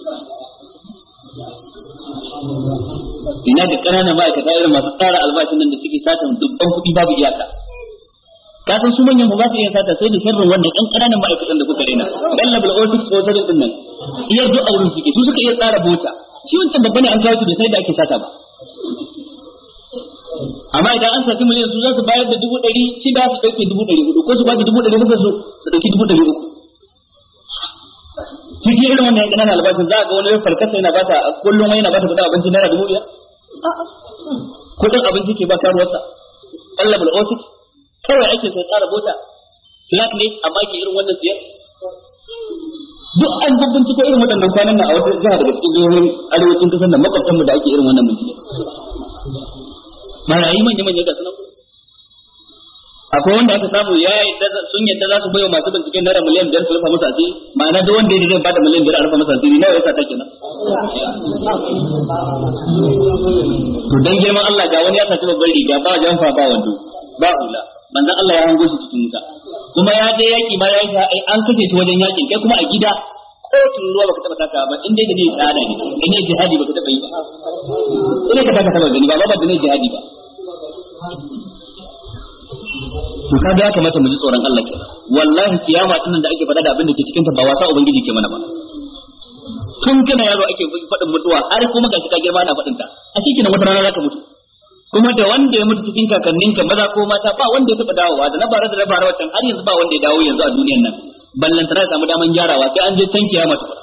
ina da ƙananan ma'aikata irin masu tsara albashin nan da suke satan dubban kuɗi babu iyaka ka san su manyan ba su iya sata sai da sirrin wannan ɗan ƙananan ma'aikatan da kuka daina dan level oh six oh seven din nan iya duk auren suke su suka iya tsara bota shi wancan babba ne an kawo su da sai da ake sata ba amma idan an sati miliyan su za su bayar da dubu ɗari shida su ɗauke dubu ɗari hudu ko su ba da dubu ɗari hudu su su ɗauki dubu ɗari uku cikin irin wannan ƙananan albashin za a ga wani farkasa yana bata kullum wani yana bata kuɗin abinci naira dubu biyar kuɗin abinci ke ba karuwarsa ɗan level oh six kawai ake sai tsara bota flat ne amma ke irin wannan siyar duk an bambance ko irin waɗannan kwanan nan a wata jiha daga cikin jihohin arewacin kasar nan makwabtanmu da ake irin wannan bincike marayi manya-manya ga sunan akwai wanda aka samu ya yadda sun yadda za su bayo masu binciken naira miliyan biyar su rufa musu asiri ma'ana duk wanda ya zai bada miliyan biyar a rufa musu asiri nawa ya sa ta kenan to dan girman Allah ga wani ya saci babban riga ba jamfa ba wando ba hula manzon Allah ya hango shi cikin wuta kuma ya je yaki ma ya yi an kace shi wajen yakin kai kuma a gida kotun ruwa baka taba taka ba in dai da ne shahada ne in ne jihadi baka taba yi ba ina ka taka taba gani ba ba da ne jihadi ba to kaga ya kamata mu ji tsoron Allah kenan wallahi kiyama tunan da ake faɗa da abin da ke cikin ta ba wasa ubangiji ke mana ba tun kana yaro ake faɗin mutuwa har kuma gashi ka girma na faɗin ta a cikin wata rana zaka mutu kuma da wanda ya mutu cikin kakanninka maza ko mata ba wanda ya taba dawowa da na bara da na bara wancan har yanzu ba wanda ya dawo yanzu a duniyar nan ballan tana samu daman gyarawa sai an je can kiyama ta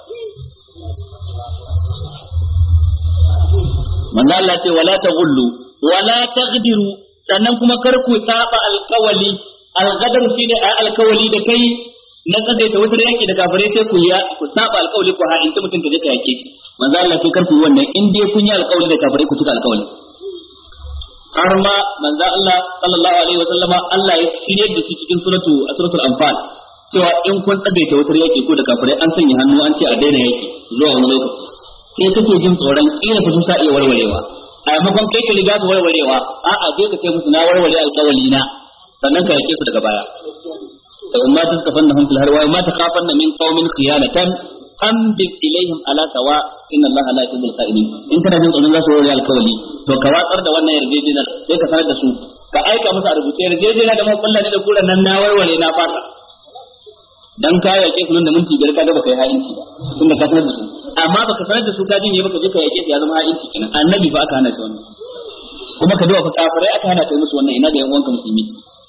manzo Allah ce wala taghullu wala taghdiru sannan kuma kar ku saba alqawli alqadaru shine alqawli da kai na tsagaita wata yaki da kafirai sai ku ya ku saba alqawli ku ha in mutum ka je ka yake shi manzo Allah sai kar ku yi wannan in dai kun yi alqawli da kafirai ku cika alqawli har ma manzo Allah sallallahu alaihi wa sallama Allah ya shirye da shi cikin suratu suratul anfal cewa in kun tsagaita wata yaki ko da kafirai an sanya hannu an ce a daina yaki zuwa wani lokaci sai kake jin tsoron kila fa sun sa iya warwarewa a maimakon kai ka riga su warwarewa a'a je ka ce musu na warware alƙawali na sannan ka yake su daga baya fa umma tasqafannahum fil harwa ma takhafanna min qaumin khiyanatan ambil ilaihim ala sawa inna allaha la yuhibbul kha'inin in kana jin tsoron za su warware alƙawali to ka watsar da wannan yarjejeniyar sai ka sanar da su ka aika musu a rubuce yarjejeniya da makullani da kuran nan na warware na fata dan ka yake su nan da minti biyar ka ga baka yi ha'inci ba tunda ka sanar da su amma baka sanar da su ka jinye baka je ka yake ya zama ha'inci kenan annabi fa aka hana shi wannan kuma ka dawo fa kafirai aka hana kai musu wannan ina da yan uwanka musulmi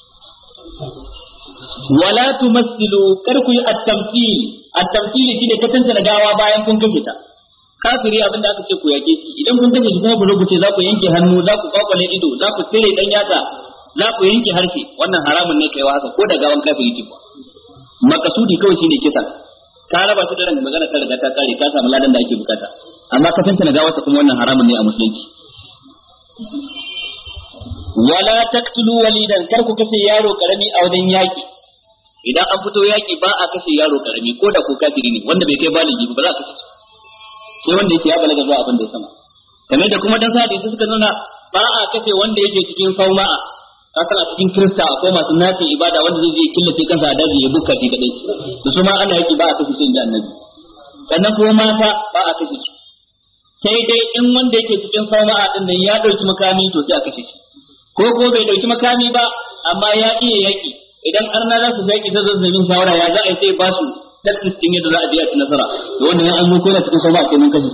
wala tumassilu kar ku yi at-tamthil at-tamthil shine ka tantana gawa bayan kun kashe ta kafiri abinda aka ce ku yake shi idan kun kashe shi kuma ku rubuce za ku yanke hannu za ku kwakwale ido za ku tsire dan yatsa za ku yanke harshe wannan haramun ne kaiwa haka ko da gawan kafiri ce ba makasudi kawai shine kisa ka raba shi da ran magana ta riga ta kare ka samu ladan da ake bukata amma ka tantana gawarsa kuma wannan haramun ne a musulunci wala taqtulu walidan kar ku kace yaro karami a wajen yaki idan an fito yaki ba a kace yaro karami ko da ko kafiri ne wanda bai kai baligi ba za a kace sai wanda yake ya balaga zuwa abin da ya sama kamar da kuma dan sadi su suka nuna ba a kace wanda yake cikin sauma'a kasan a cikin kirista akwai masu nafi ibada wanda zai je killace kansa a daji ya bukka shi kadai da su ma ana yaki ba a kashe shi inda annabi sannan kuma mata ba a kashe su sai dai in wanda yake cikin sauma'a din nan ya dauki makami to sai a kashe shi ko ko bai dauki makami ba amma ya iya yaki idan arna za su yaki ta zo zamin shawara ya za a sai ba su tactics din yadda za a je a ci nasara to wannan an zo ko da cikin sauma'a sai mun kashe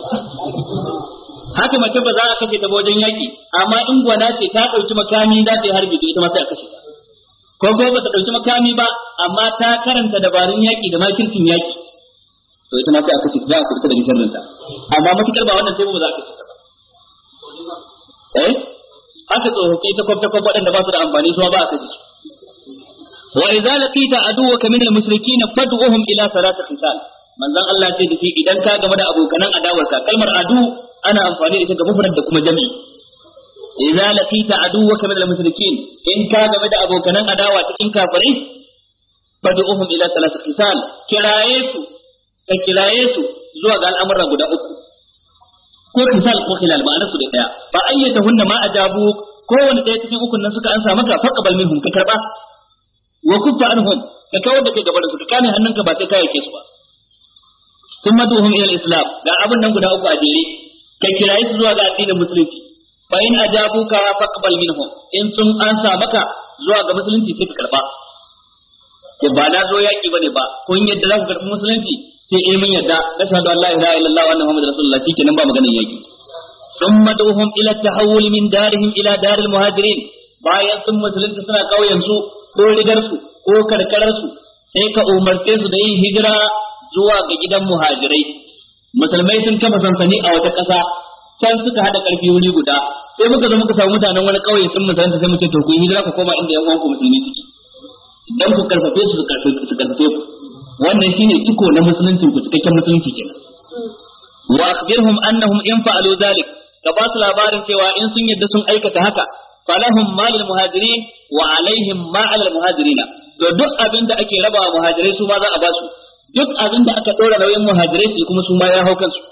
haka mace ba za a kashe ta wajen yaki amma in gwana ce ta dauki makami za ta yi harbi to ita ma sai a kashe ta ko ko ba ta dauki makami ba amma ta karanta dabarun yaki da makircin yaki to ita ma sai a kashe ta za a kuɓuta daga sharrin ta amma matukar ba wannan sai ba za a kashe ta ba eh haka tsofaffi ta kwafta kwaf waɗanda ba su da amfani su ba a kashe su wa idza laqita aduwaka min al-mushrikeen fad'uhum ila salati khisal manzon Allah sai da shi idan ka game da abokanan adawarka kalmar adu ana amfani da ita ga mufrad da kuma jami'i idza laqita aduwaka min al-mushrikeen in ka game da abokanan adawa cikin kafirai fad'uhum ila salati khisal kiraye su ka kiraye su zuwa ga al'amuran guda uku ko khisal ko khilal ma'anar su da daya fa ayyatahunna ma ajabu kowanne daya cikin ukun nan suka ansa maka faqbal minhum ka karba wa kuffa anhum ka kawar da kai gaban su ka kame hannunka ba sai ka yake su ba sun maduhum ila al-islam ga abun nan guda uku a jere ka kiraye su zuwa ga addinin musulunci fa in ajabuka faqbal minhum in sun ansa maka zuwa ga musulunci sai ka karba sai ba na zo yaki bane ba kun yadda za ku karbi musulunci sai eh mun yadda ashhadu an la ilaha illallah wa anna muhammadar rasulullah shikenan ba maganar yaki thumma duhum ila tahawul min darihim ila daril muhajirin bayan sun musulunci suna kauyen su ko rigar su ko karkarar su sai ka umarce su da yin hijira zuwa ga gidan muhajirai musulmai sun kafa sansani a wata ƙasa can suka hada karfi wuri guda sai muka zo muka samu mutanen wani kauye sun musulunta sai mu ce to ku hijira ku koma inda yan uwanku musulmi suke dan ku karfafe su su karfafe su karfafe ku wannan shine ciko na musulunci ku cikakken musulunci kenan wa akhbirhum annahum in fa'alu dhalik ka ba su labarin cewa in sun yadda sun aikata haka falahum malil muhajirin wa alaihim ma alal muhajirina to duk abin da ake rabawa muhajirai su ma za a ba su duk abin da aka dora nauyin muhajirai su kuma su ma ya hau kansu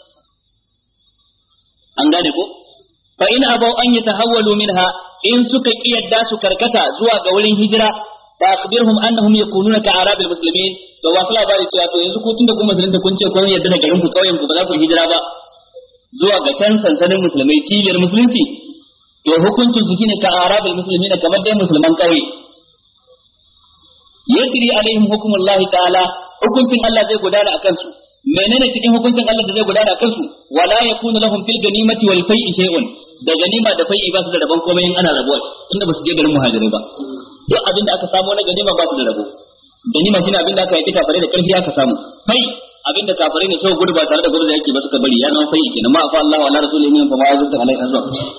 an gane ko fa in abau an yatahawwalu minha in suka kiyarda su karkata zuwa ga wurin hijira fa akhbirhum annahum yakununa ka arabil muslimin to wa sala bari cewa to yanzu ku tunda kun musulunta kun ce kun yadda da garin ku kauyen ku ba za ku hijira ba zuwa ga can sansanin musulmai cibiyar musulunci to hukuncin su shine ka arabil muslimin kamar dai musulman kauye yadri alaihim hukmullahi ta'ala hukuncin Allah zai gudana akan su menene cikin hukuncin Allah da zai gudana akan su wala yakunu lahum fil ganimati wal fai'i shay'un da ganima da fai'i ba su da rabon komai in ana rabuwa tunda ba su je garin muhajirai ba duk abin da aka samu na ganima ba su da rabo ganima shine abin da aka yi kafare da karfi aka samu fai abin da kafare ne sai gudu ba tare da gwamnati yake ba suka bari ya zama fai'i kenan ma fa Allahu ala rasulihi min fa ma yazunta alai azwa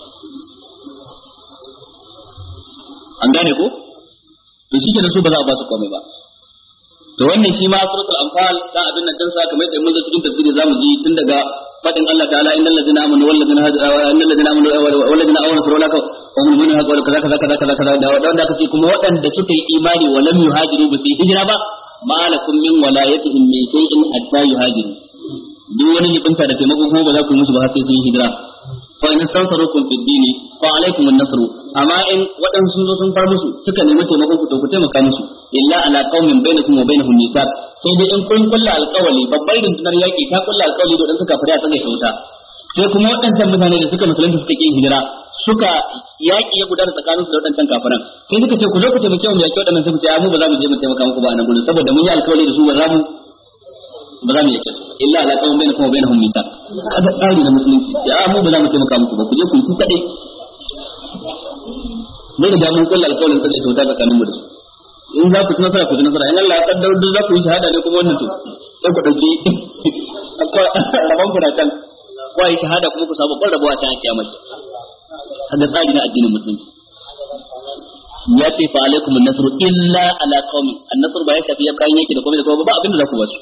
an gane ko to shi kenan su ba za a ba su komai ba to wannan shi ma suratul anfal dan abin nan dan sa kamar da mun zo cikin tafsiri zamu ji tun daga fadin Allah ta'ala innal ladina amanu wal ladina hadu innal ladina amanu wal ladina amanu surulaka wa hum min hadu kaza kaza kaza kaza kaza da wanda kace kuma waɗanda suka yi imani wa lam yuhajiru bi hijra ba malakum min walayatihim min shay'in hatta yuhajiru duk wani libinta da taimako kuma ba za ku yi musu ba har sai sun hijira fa in tansarukum fi dini fa alaykum an-nasru amma in wadan sun zo sun far musu suka nemi taimakon ku to ku taimaka musu illa ala qaumin bainakum wa bainahum mithaq sai dai in kun kulla alqawli babbar rundunar yaki ta kulla alqawli da dan suka fara tsaye ta wuta sai kuma wadannan mutane da suka musulunta suka yi hijira suka yaki ya gudana tsakanin su da wadannan kafiran sai suka ce ku zo ku taimake mu yaki wadannan sai ku ce mu ba za mu je mu taimaka muku ba a nan gurin saboda mun yi alqawli da su ba za mu ba za mu yake illa ala qaumin bainakum wa bainahum mithaq kada tsari na musulunci ya mu ba za mu taimaka muku ba ku je ku yi ku kadai mun da mun kullu alƙawarin sai ta wuta tsakanin mu da su in za ku ci nasara ku ci nasara in Allah ya kaddara duk za ku yi shahada ne kuma wannan to sai ku dauki rabon ku da kan ko yi shahada kuma ku samu ƙwarrabo a cikin kiyama kada tsari na addinin musulunci ya ce fa alaikum an-nasru illa ala qaumin an-nasr ba ya shafi ya kayan yake da komai da komai ba abinda za ku ba su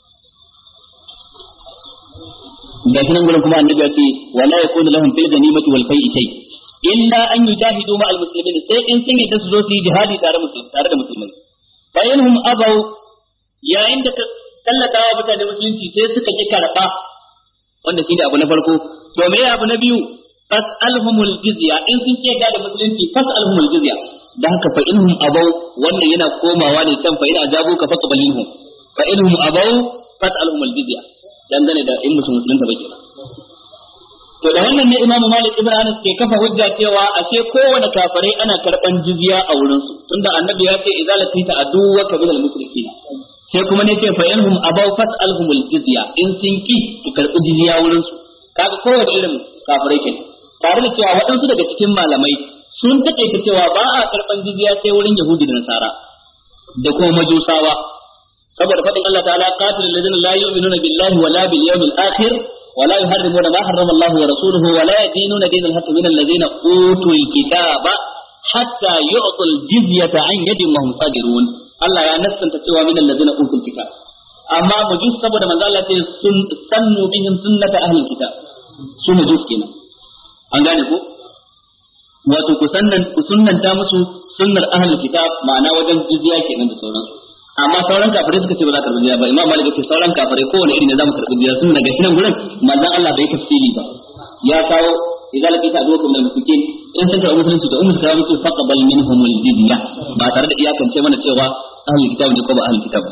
ga shi nan gurin kuma annabi ya ce wala yakunu lahum fil ganimati wal fai'i shay illa an yujahidu ma al muslimin sai in sun yi su zo su yi jihadi tare musulmi tare da musulmai fa inhum abaw yayin da tallatawa mutane musulunci sai suka ki karba wanda shi da abu na farko to me abu na biyu fas'alhumul jizya in sun ce da musulunci fas'alhumul jizya da haka fa inhum abaw wannan yana komawa ne can fa ina ajabu ka faqbalhum fa inhum abaw fas'alhumul jizya dangane da in musu musulunta bai kenan to da wannan ne Imam Malik ibn Anas ke kafa hujja cewa ashe kowane kafare ana karban jizya a wurin su tunda annabi ya ce idza latita aduwaka minal musrikin sai kuma ne ce fa inhum abaw fas'alhumul jizya in sun ki ki karbi jizya wurin su kaga kowace irin kafare kenan tare da cewa waɗansu daga cikin malamai sun taƙaita cewa ba a karban jizya sai wurin Yahudi da Nasara da kuma Majusawa saboda fadin Allah ta'ala qatilul ladina la yu'minuna billahi wala bil yawmil akhir wala yuharrimuna ma harrama Allah wa rasuluhu wala yadinuna dinal haqqi min alladhina utul kitaba hatta yu'tul jizyata an yadin wa hum sagirun Allah ya nassanta cewa min alladhina utul kitab amma majus saboda manzo Allah ce sun sannu bihim sunnata ahli kitab su majus kenan an gane ko wato ku sannan ku sunnanta musu sunnar ahli kitab ma'ana wajen jizya kenan da sauransu amma sauran kafirai suka ce ba za ka karbi jizya ba imam malik ce sauran kafirai kowane iri ne za mu karbi jizya sun daga shi nan gurin manzon Allah bai tafsiri ba ya kawo idan lakita adukum min al-mushrikin in sun karbi musulunci da ummu suka ce faqbal minhum al-jizya ba tare da iyakance mana cewa ahli kitab ne ko ba ahli kitab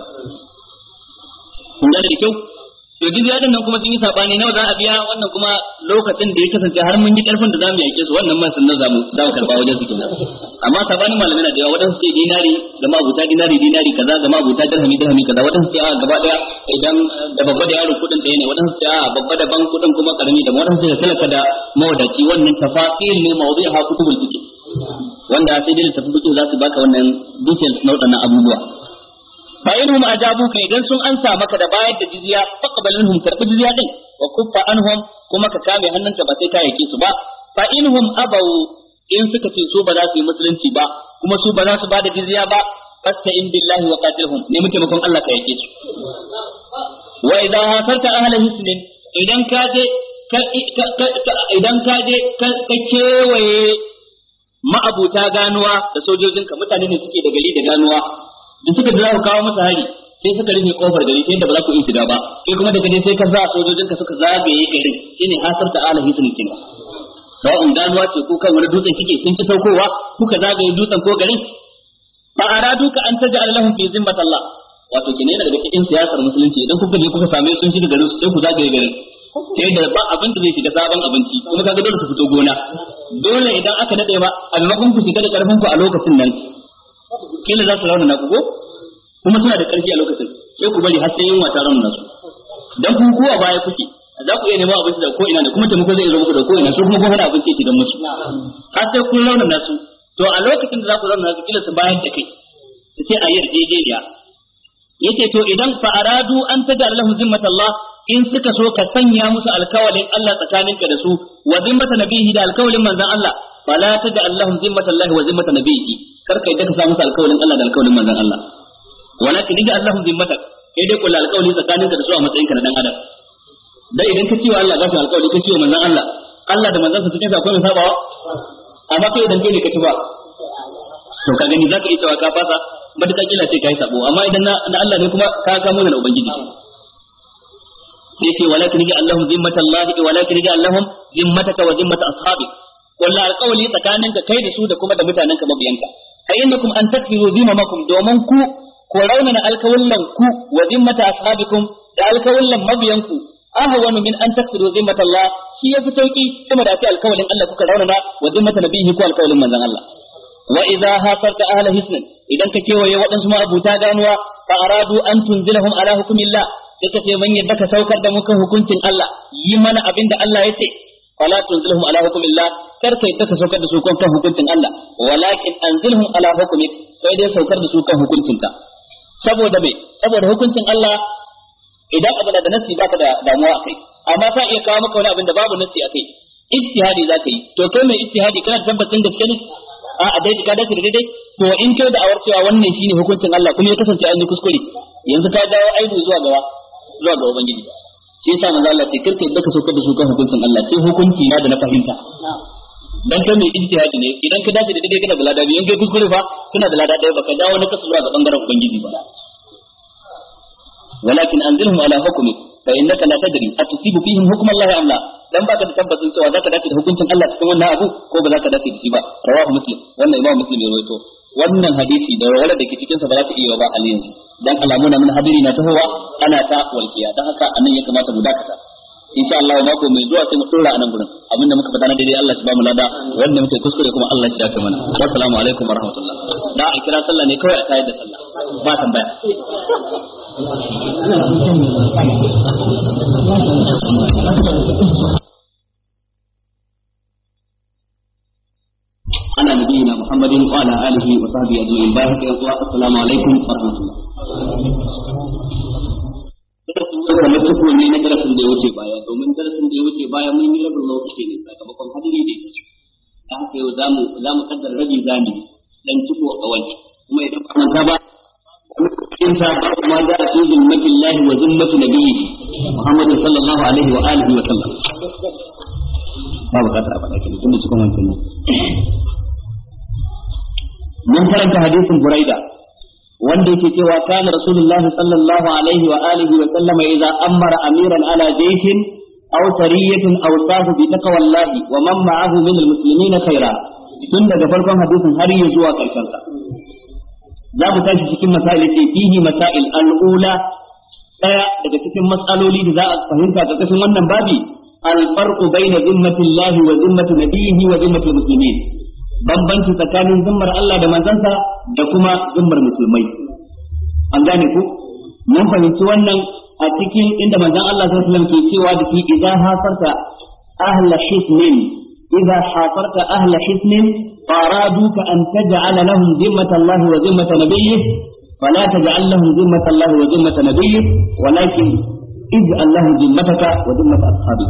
kun ga da kyau to jizya din nan kuma sun yi sabani nawa za a biya wannan kuma lokacin da ya kasance har mun yi karfin da zamu yake su wannan ma sannan zamu zamu karba wajen su kenan amma sabanin malamai na da yawa wadansu sai dinari da ma abuta dinari dinari kaza da ma abuta dirhami dirhami kaza wadansu sai a gaba daya idan da babba da yaro kudin ɗaya ne wadansu sai a babba da ban kudin kuma karami da wadansu sai talaka da mawadaci wannan tafasil ne mawdu'iha kutubul fiqh wanda sai dai tafi fiqh za su baka wannan details na wadannan abubuwa fa inhum ajabuka idan sun ansa maka da bayar da jizya faqbal minhum karbi jizya din wa kuffa anhum kuma ka kame hannunka ba sai ka yake su ba fa inhum abaw in suka ce su ba za su yi musulunci ba kuma su ba za su bada jizya ba fasta'in billahi wa qatilhum ne muke makon Allah ka yake su wa idha hasarta ahla hisnin idan ka je idan ka je ka kewaye ma'abuta ganuwa da sojojinka mutane ne suke da gari da ganuwa da suka da ku kawo masa hari sai suka rufe kofar gari sai da ba za ku iya shiga ba sai kuma daga dai sai ka za sojojin ka suka zagaye garin shine hasarta alahi sun kin sawa'un ganuwa ce ko kan wani dutsen kike sun ci saukowa kuka zagaye dutsen ko garin fa aradu ka an taj'al lahum fi zimmatillah wato kine yana daga cikin siyasar musulunci idan kuka je kuka same sun shiga garin sai ku zagaye garin sai da ba abin da zai shiga sabon abinci kuma kaga dole su fito gona dole idan aka nade ba a maimakon ku shiga da karfin ku a lokacin nan kila za su rauna na ku ko kuma suna da karfi a lokacin sai ku bari har sai yunwa ta rauna su dan ku kuwa baya kuke za ku iya neman abinci da ko ina ne kuma taimako zai zo muku da ko ina so kuma gobe da abinci ke don musu har sai kun rauna nasu to a lokacin da za ku rauna nasu kila su bayan da kai su ce a yarjejeniya yace to idan fa aradu an taj'al lahum zimmatallah in suka so ka sanya musu alkawalin Allah tsakaninka da su wa zimmata nabihi da alkawalin manzon Allah fala taj'al lahum zimmatallahi wa zimmata nabihi kar kai da ka sa musu alkawalin Allah da alkawalin manzon Allah walakin ija Allahum zimmatak kai dai kullu alkawali tsakaninka da su a matsayin ka na dan adam dai idan ka ce wa Allah zaka alkawali ka ce wa manzon Allah Allah da manzon sa cikin sa akwai sabawa amma kai idan kai ne ka ci ba to ka gani zaka iya cewa ka fasa madaka kila ce kai sabo amma idan na Allah ne kuma ka samu na ubangiji sai ce walakin ija Allahum zimmatallahi walakin ija Allahum zimmataka wa zimmata ashabik kullu alqawli tsakaninka kai da su da kuma da mutanenka mabiyanka ai innakum an takfiru zimamakum domin ku ko raunana alkawallan ku wa zimmata ashabikum da alkawallan mabiyanku ahwanu min an takfiru zimmatallah shi yafi sauki kuma da ta alkawalin Allah kuka raunana wa zimmata nabihi ko alkawalin manzon Allah wa idza hafarta ahla hisn idan ka kewaye waɗansu ma abuta ganuwa fa aradu an tunzilahum ala hukmillah sai ce man yadda ka saukar da muka hukuncin Allah yi mana abinda Allah ya ce fala tunzilhum ala hukmillah kar kai ta saukar da su kan hukuncin Allah walakin anzilhum ala hukmik sai dai saukar da su kan hukuncinka saboda me saboda hukuncin Allah idan abu da nasi baka da damuwa akai amma ta iya kawo maka wani abin da babu nasi akai ijtihadi zaka yi to kai mai ijtihadi kana tabbacin gaske ne a a dai ka dace da daidai to in kai da awar cewa wannan shine hukuncin Allah kuma ya kasance an yi kuskure yanzu ka dawo aibu zuwa gaba zuwa ga ubangiji shi yasa manzo Allah ce kirkai da ka saukar da su kan hukuncin Allah sai hukunci na da na fahimta dan kai mai ijtihadi ne idan ka dace da daidai kana da lada biyu in kai kuskure fa kana da lada ɗaya baka dawo na kasu zuwa ga bangaren ubangiji ba walakin anzilhum ala hukmi fa innaka la tadri atusibu fihim hukm Allah am la dan baka da tabbacin cewa zaka dace da hukuncin Allah cikin wannan abu ko ba zaka dace da shi ba rawahu muslim wannan imam muslim ya rawaito wannan hadisi da rawala da ke cikin sa ba za ta iya ba hali yanzu dan alamu na min hadiri na tahowa ana ta walkiya dan haka anan ya kamata mu dakata insha Allah mako mai zuwa sai mu dora anan gurin abinda muka fada na daidai Allah ya ba mu lada wanda muke kuskure kuma Allah ya dace mana assalamu alaikum warahmatullahi da a kira sallah ne kawai a tayar da sallah ba tambaya ana nabiyina Muhammadin wa ala alihi wa sahbihi ajma'in baraka ya assalamu alaikum warahmatullahi kamar tuko ne na darasin da ya wuce baya domin darasin da ya wuce baya mun yi rabin lokaci ne sakamakon hadiri ne da haka yau zamu zamu kaddar rabi zami dan tuko a wani kuma idan ba manta ba in sa ma da fi zimmatillahi wa zimmati nabiyyi Muhammad sallallahu alaihi wa alihi wa sallam ba bukatar a faɗa kenan tunda cikin wancan ne mun karanta hadisin Buraida wanda yake cewa kana rasulullahi sallallahu alaihi wa alihi wa sallama idza amara amiran ala jaysin aw sariyatin aw sahu bi taqwallahi wa man ma'ahu min almuslimina khaira tun daga farkon hadisin har ya zuwa karshen sa za mu tashi cikin masail ce fihi masail al-ula daya daga cikin mas'aloli da za a fahimta karkashin wannan babi al-farqu bayna zimmatillahi wa zimmati nabiyhi wa zimmati almuslimin bambanci tsakanin zimmar Allah da manzansa da kuma zimmar musulmai an gane ku mun fahimci wannan a cikin inda manzon Allah sallallahu alaihi wasallam ke cewa da shi idza hafarta ahla hisnin idza hafarta ahla hisnin faraduka an taj'ala lahum zimmata Allah wa zimmata nabiyyih fala taj'al lahum zimmata Allah wa zimmata nabiyyih walakin ij'al lahum zimmataka wa zimmata ashabik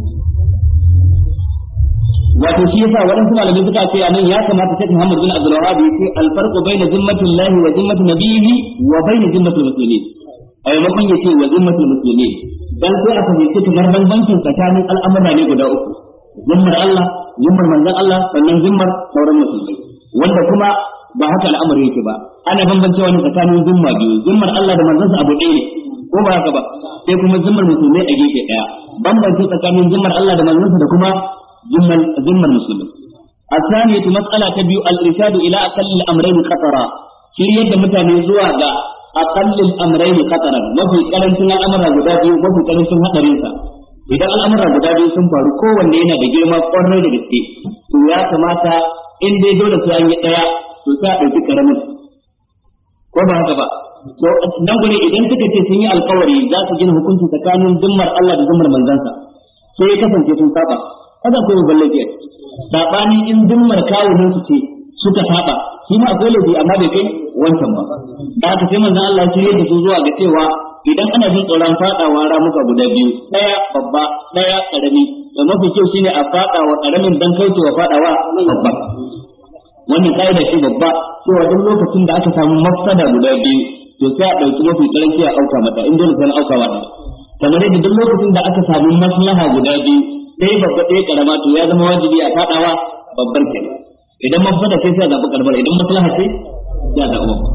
wato shi yasa waɗansu malamai suka ce anan ya kamata Sheikh Muhammad bin Abdul Wahhab ya ce al-farqu baina zimmatillahi wa zimmati nabiyhi wa baina zimmatil muslimin ai maimakon ya ce wa zimmatil muslimin dan sai aka ce kamar bambancin tsakanin al'amura ne guda uku zimmar Allah zimmar manzon Allah sannan zimmar sauran musulmai wanda kuma ba haka al'amari yake ba ana bambancewa ne tsakanin zimma biyu zimmar Allah da manzon sa abu ɗaya ne ko ba haka ba sai kuma zimmar musulmai a gefe ɗaya bambanci tsakanin zimmar Allah da manzon sa da kuma ذمة ذمة المسلمين. الثانية مسألة تبيو الإرشاد إلى أقل الأمرين خطرا. شريعة متى نزوع أقل الأمرين خطرا. ما في كلام سنا الأمر غدابي ما في كلام سنا هريسا. إذا الأمر غدابي سنفر كون لنا بجمع قرن لجسدي. ويا كماتا إن بدولة سأني تيا تساعد في كلامه. كم هذا بقى؟ to nan gure idan suka ce sun yi alƙawari za su gina hukunci tsakanin zimmar Allah da zimmar manzansa sai ya kasance sun saba kaza ko ban laifi sabani in zimmar kawunan su ce suka saba shi ma akwai laifi amma bai kai wancan ba da haka sai manzon Allah ya da su zuwa ga cewa idan ana jin tsoron fadawa ramuka guda biyu daya babba daya karami da mafi kyau shine a fadawa karamin dan kaucewa fadawa babba wannan kaida ce babba cewa duk lokacin da aka samu mafsada guda biyu to sai a dauki mafi karanci a auka mata in dole sai auka mata kamar yadda duk lokacin da aka samu maslaha guda biyu dai babba dai karama to ya zama wajibi a fadawa babbar kenan idan mafsada sai sai a zabi karbar idan maslaha sai ya zabi babba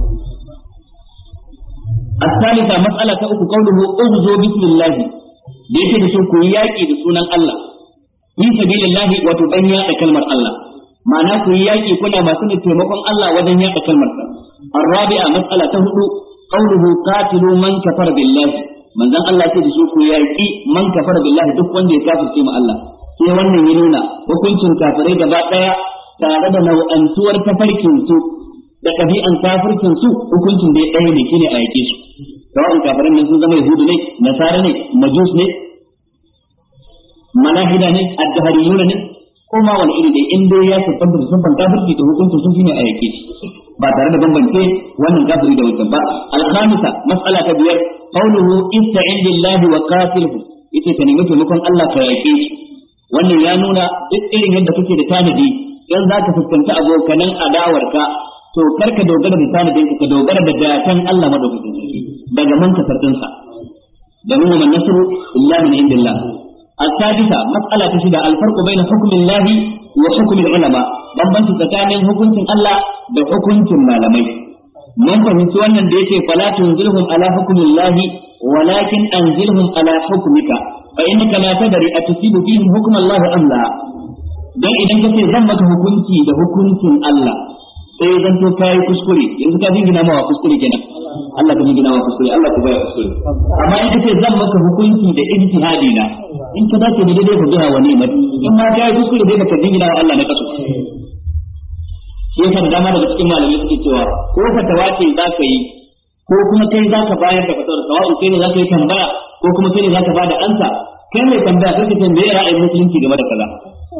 الثالثة مسألة أخرى قوله أغزو بسم الله ليس بسوء كوياكي بسونا الله في سبيل الله وتبنيا كلمة الله معناه كوياكي كنا ما سنة تيمكم الله ودنيا كلمة الرابعة مسألة أخرى قوله قاتلوا من كفر بالله من ذن الله تدسو كوياكي من كفر بالله دفن دي كافر سيما الله sai wannan ya nuna hukuncin kafirai gaba daya tare da nau'antuwar tafarkin su da kafi'an kafircin su hukuncin da ɗaya ne shine a yake su kawai kafirin nan sun zama yahudu ne nasara ne majus ne malahida ne addahariyuna ne ko ma wani iri dai in dai ya tabbata da sun kafirci da hukuncin sun shine a yake shi ba tare da bambance wannan kafiri da wancan ba al-khamisa mas'ala ta biyar qawluhu ista'in billahi wa qatilhu ita ta nemi taimakon Allah ka yake shi wannan ya nuna duk irin yadda kake da tanadi dan zaka fuskanci abokanan adawarka to karka dogara da tanadin ka dogara da datan Allah madaukakin sarki daga manka sardin sa da mun man nasru illa min indillah al-sadisa mas'ala ta shida al-farqu bayna hukmi Allah wa hukmi al-ulama bambanci tsakanin hukuncin Allah da hukuncin malamai mun fahimci wannan da yake fala tunzilhum ala hukmi Allah walakin anzilhum ala hukmika fa innaka la tadri atusibu fihim hukm Allah am la dan idan kace zan maka hukunci da hukuncin Allah sai zan to kai kuskure yanzu ka dingina mawa kuskure kenan Allah ka dingina mawa kuskure Allah ka baya kuskure amma in kace zan maka hukunci da ijtihadi na in ka dace da daidai ka biha wa ni'mat in ma kai kuskure dai ka dingina wa Allah na kaso shi yasa da dama daga cikin malamai suke cewa ko fatawa ce za ka yi ko kuma kai za ka bayar da fatawar sawa'u kai ne za ka yi tambaya ko kuma kai ne za ka bada ansa kai mai tambaya kai ka ce me ra'ayin musulunci game da kaza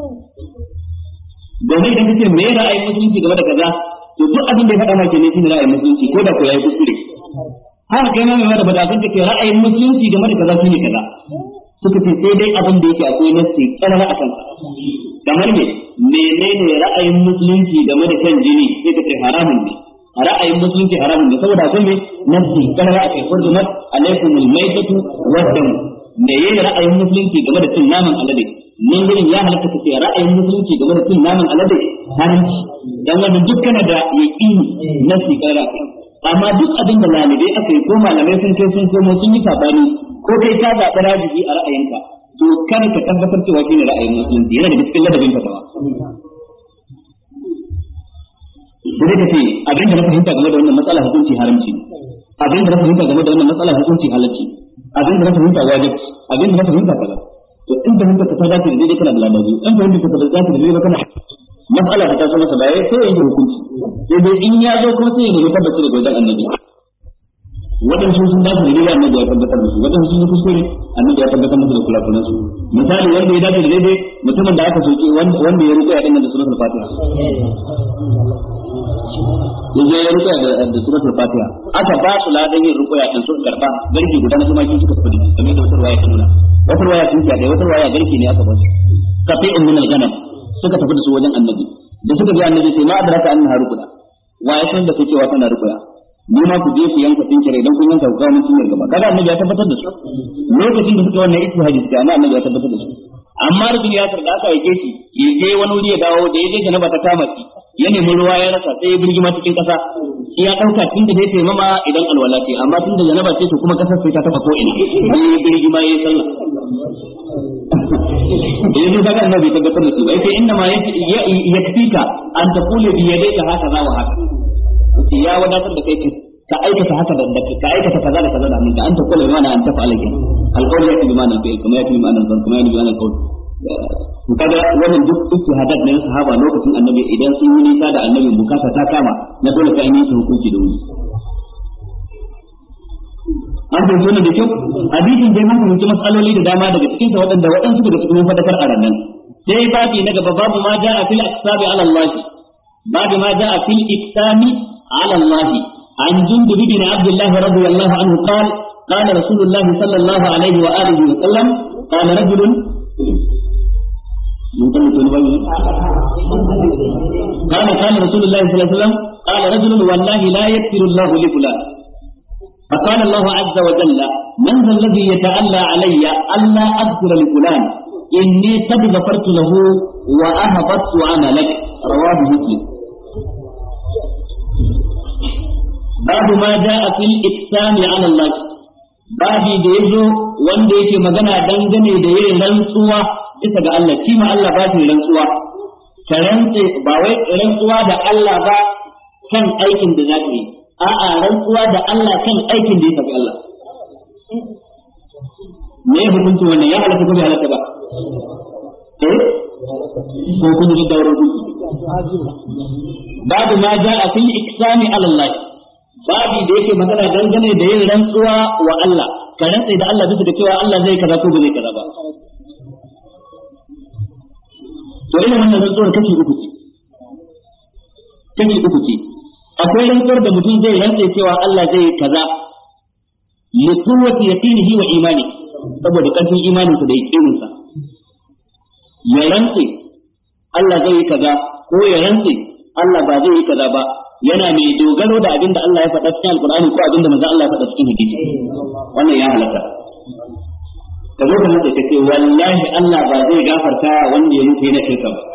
domin idan kace me ra'ayin musulunci game da kaza to duk abin da ya faɗa maka ne shine ra'ayin musulunci ko da ko yayi kuskure haka kai ma mai da bada kan kace ra'ayin musulunci game da kaza shine kaza suka ce sai dai abin da yake akwai nasi karara a kansa kamar me menene ra'ayin musulunci game da kan jini sai kace haramun ne ra'ayin musulunci haramun ne saboda akwai me nasi karara akai hurmat alaikumul maitatu waddam me yayin ra'ayin musulunci game da cin naman alade nan gurin ya halatta kace ra'ayin musulunci game da cin naman alade haramci dan wannan dukkan da yaqini nasi karara amma duk abin da malamai aka yi ko malamai sun kai sun komo sun yi sabani ko kai ka zaɓi rajibi a ra'ayinka to kada ka tabbatar cewa shine ra'ayin musulunci yana da cikin ladabin fatawa sai ka ce abin da na fahimta game da wannan matsala hukunci haramci abin da na fahimta game da wannan matsala hukunci halacci abin da na fahimta wajibi abin da na fahimta kaza to in fahimta ka ta dace da daidai kana da ladabi in fahimta ka ta dace da daidai kana mas'ala ta taso masa baya sai ya yi hukunci sai dai in ya zo kuma sai ya nemi tabbaci daga wajen annabi waɗansu sun dace da daidai annabi ya tabbatar da su waɗansu sun yi kuskure annabi ya tabbatar musu da kulakulan su misali wanda ya dace da daidai mutumin da aka soke wanda ya ruƙaya din da suratul fatiha yanzu ya ruƙaya da suratul fatiha aka ba su ladan yin ruƙaya din sun karba garki guda na kuma suka tafi kamar da wata ruwaya ta nuna wata ruwaya sun ce wata ruwaya garki ne aka ba su kafi'un min al-ghanam suka tafi da su wajen annabi da suka bi annabi sai ma adraka annaha ruqya wa ya san da kai cewa tana ruqya ni ma ku je ku yanka tinkire idan kun yanka ku kawo mun tinkire gaba kaga annabi ya tabbatar da su lokacin da suka wannan ijtihadi sai annabi ya tabbatar da su amma rubin ya sarda aka yake shi yaje wani wuri ya dawo da yaje janaba ta kama shi ya nemi ruwa ya rasa sai ya birgima cikin kasa shi ya dauka tun da zai taimama idan alwala ce amma tun da janaba ce to kuma kasar sai ta taba ko ina ya birgima yayi sallah yanzu kaga annabi tabbatar da su ba yace inna ma yakfika an taqulu bi yadayka hakaza wa haka yace ya wadatar da kai ka aikata haka da ka aikata kaza da kaza da hannunka an taqulu bi ma'ana an taf'ala kin alqawl yake bi ma'ana fi'l kuma yake bi ma'ana zan kuma yake bi ma'ana qawl kaga wannan duk ijtihadat ne sahaba lokacin annabi idan sun yi nisa da annabi bukata ta kama na dole ka yi hukunci da wuri an fahimci wannan da kyau hadisin dai mun fahimci mas'aloli da dama daga cikin sa waɗanda waɗansu daga cikin fadakar a ranan sai babi na gaba babu ma ja'a fil aqsabi ala Allah babu ma ja'a fil iqsami ala Allah an jundub bin Abdullah radiyallahu anhu qala qala Rasulullah sallallahu alaihi wa alihi wa sallam qala rajulun قال قال رسول الله صلى الله عليه وسلم قال رجل والله لا يكفر الله لفلان فقال الله عز وجل من ذا الذي يتألى علي ألا أغفر لفلان إني قد غفرت له وأهبطت عملك رواه مسلم باب ما جاء في الإقسام على الله babi da ya zo wanda yake magana dangane da yin rantsuwa bisa ga Allah shi ma Allah ba shi rantsuwa ka rantse ba wai rantsuwa da Allah ba kan aikin da zaka yi a'a rantsuwa da Allah kan aikin da ya tafi Allah me hukunci wannan ya halatta ko bai halatta ba eh ko kun ji dauro babu ma ja'a fil iksami ala Allah babu da yake magana dangane da yin rantsuwa wa Allah ka rantsa da Allah bisa da cewa Allah zai kaza ko ba zai kaza ba to ina wannan rantsuwar kashi uku ce kashi uku ce akwai rantsuwar da mutum zai rantsa cewa Allah zai kaza li quwwati yaqinihi wa imani saboda karfin imanin sa da yakinin sa ya rantsa Allah zai kaza ko ya rantsa Allah ba zai kaza ba yana mai dogaro da abin da Allah ya faɗa cikin Alƙur'ani ko abin da manzo Allah ya faɗa cikin hadisi wannan ya halaka ka zo ka mutu ka ce wallahi Allah ba zai gafarta wanda ya mutu yana shirka ba